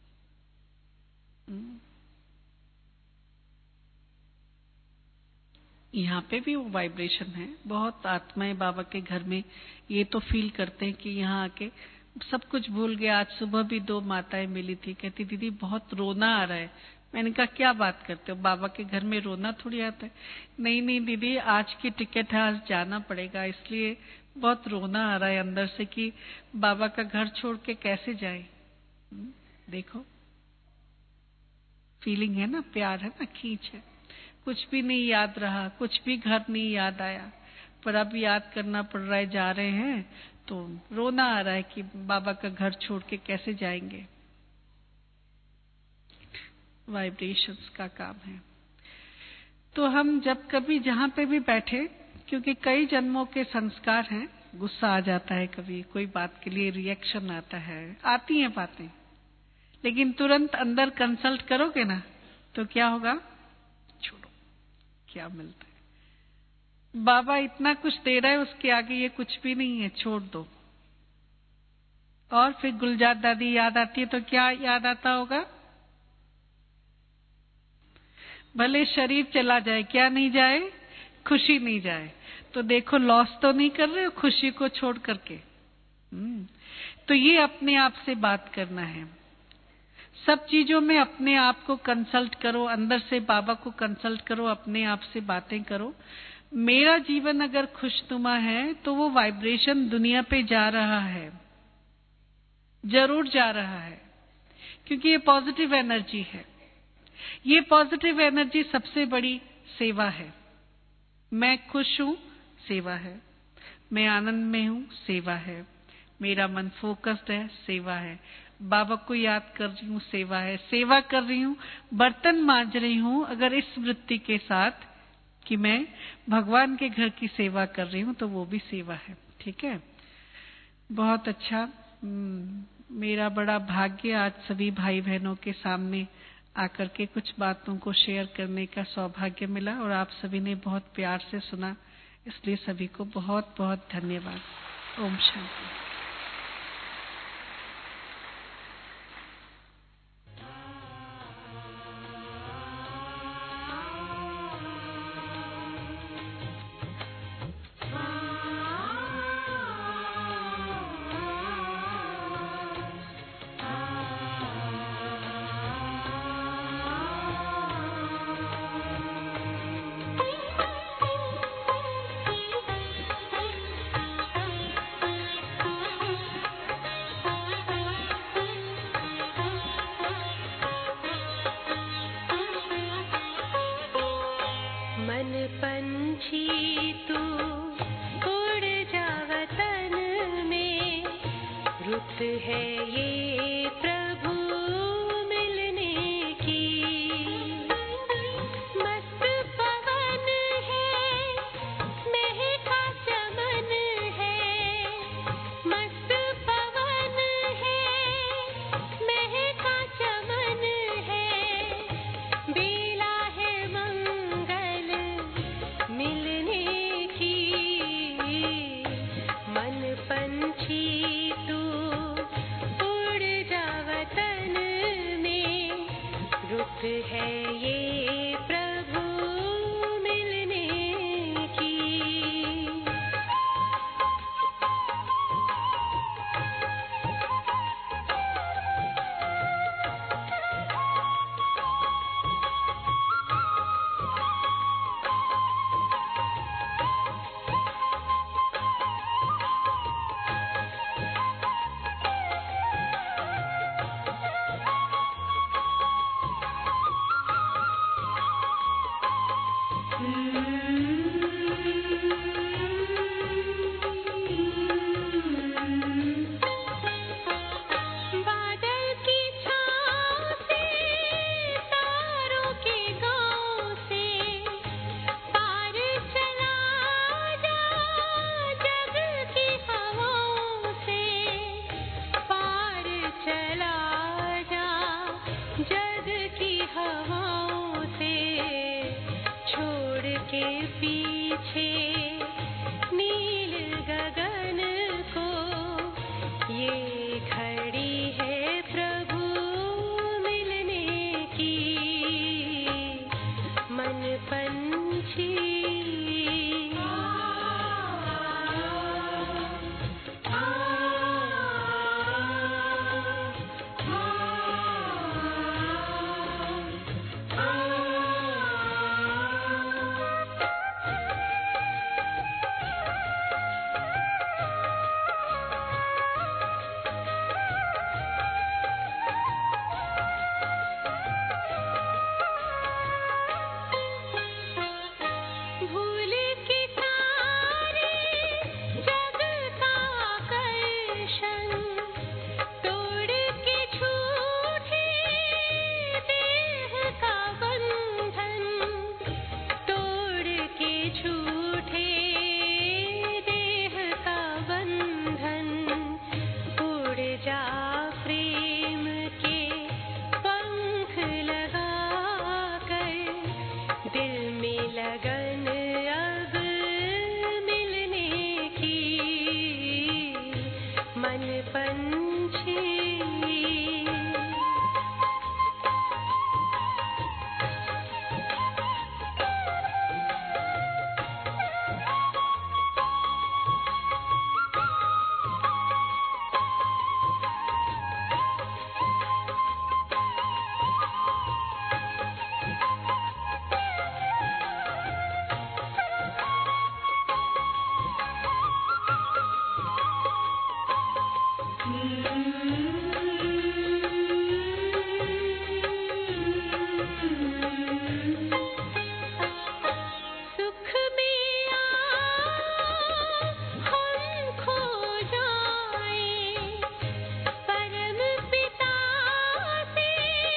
[SPEAKER 1] यहाँ पे भी वो वाइब्रेशन है। बहुत आत्माएं बाबा के घर में ये तो फील करते हैं कि यहाँ आके सब कुछ भूल गया। आज सुबह भी 2 माताएं मिली थी, कहती दीदी बहुत रोना आ रहा है। मैंने कहा क्या बात करते हो, बाबा के घर में रोना थोड़ी आता है। नहीं नहीं दीदी, आज की टिकट है, आज जाना पड़ेगा, इसलिए बहुत रोना आ रहा है अंदर से कि बाबा का घर छोड़ के कैसे जाए। देखो, फीलिंग है ना, प्यार है ना, खींच है। कुछ भी नहीं याद रहा, कुछ भी घर नहीं याद आया, पर अब याद करना पड़ रहा है, जा रहे हैं तो रोना आ रहा है कि बाबा का घर छोड़ के कैसे जाएंगे। वाइब्रेशंस का काम है। तो हम जब कभी जहां पे भी बैठे, क्योंकि कई जन्मों के संस्कार हैं, गुस्सा आ जाता है, कभी कोई बात के लिए रिएक्शन आता है, आती हैं बातें, लेकिन तुरंत अंदर कंसल्ट करोगे ना तो क्या होगा, छोड़ो, क्या मिलता है। बाबा इतना कुछ दे रहा है, उसके आगे ये कुछ भी नहीं है, छोड़ दो। और फिर गुलजार दादी याद आती है तो क्या याद आता होगा, भले शरीर चला जाए, क्या नहीं जाए, खुशी नहीं जाए। तो देखो, लॉस तो नहीं कर रहे हो खुशी को छोड़ करके। तो ये अपने आप से बात करना है। सब चीजों में अपने आप को कंसल्ट करो, अंदर से बाबा को कंसल्ट करो, अपने आप से बातें करो। मेरा जीवन अगर खुशनुमा है तो वो वाइब्रेशन दुनिया पे जा रहा है, जरूर जा रहा है, क्योंकि ये पॉजिटिव एनर्जी है। ये पॉजिटिव एनर्जी सबसे बड़ी सेवा है। मैं खुश हूं, सेवा है। मैं आनंद में हूं, सेवा है। मेरा मन फोकस्ड है, सेवा है। बाबा को याद कर रही हूँ, सेवा है। सेवा कर रही हूँ, बर्तन मांज रही हूँ, अगर इस वृत्ति के साथ कि मैं भगवान के घर की सेवा कर रही हूँ, तो वो भी सेवा है। ठीक है, बहुत अच्छा। मेरा बड़ा भाग्य आज सभी भाई बहनों के सामने आकर के कुछ बातों को शेयर करने का सौभाग्य मिला, और आप सभी ने बहुत प्यार से सुना, इसलिए सभी को बहुत बहुत धन्यवाद। ओम शांति।
[SPEAKER 2] रुत है ये प्रभु मिलने की। मस्त पवन है, महका चमन है, मस्त पवन है, महका चमन है, बेला है मंगल मिलने की। मन पंछी तू उड़ जा वतन में, रुत है ये प्रभु मिलने की। बादल की छाँव से, तारों के गाँव से, पार चला जा जग की हवाओं से, पार चला जा जग की हवाओं से, छोड़ के पीछे नील गगन को। ये घड़ी है प्रभु मिलने की। मन पंछी भूल के सारे जग का आकर्षण, तोड़ के झूठे देह का बंधन, तोड़ के झूठे देह का बंधन, उड़ जा प्रेम के पंख लगा कर, दिल में लगन अब मिलने की। मन पंछी सुख में हम खो जाएं, परम पिता से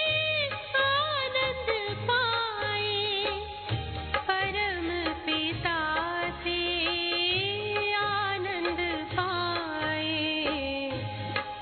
[SPEAKER 2] आनंद पाएं, परम पिता से आनंद पाएं,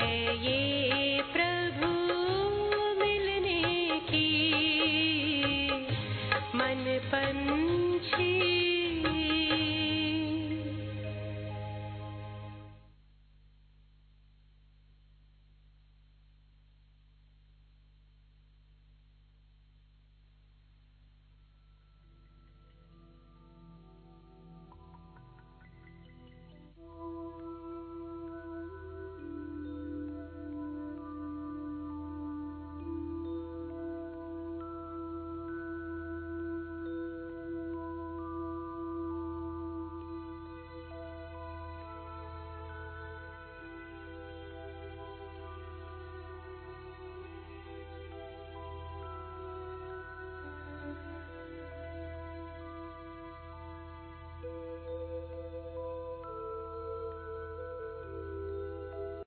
[SPEAKER 2] ये प्रभु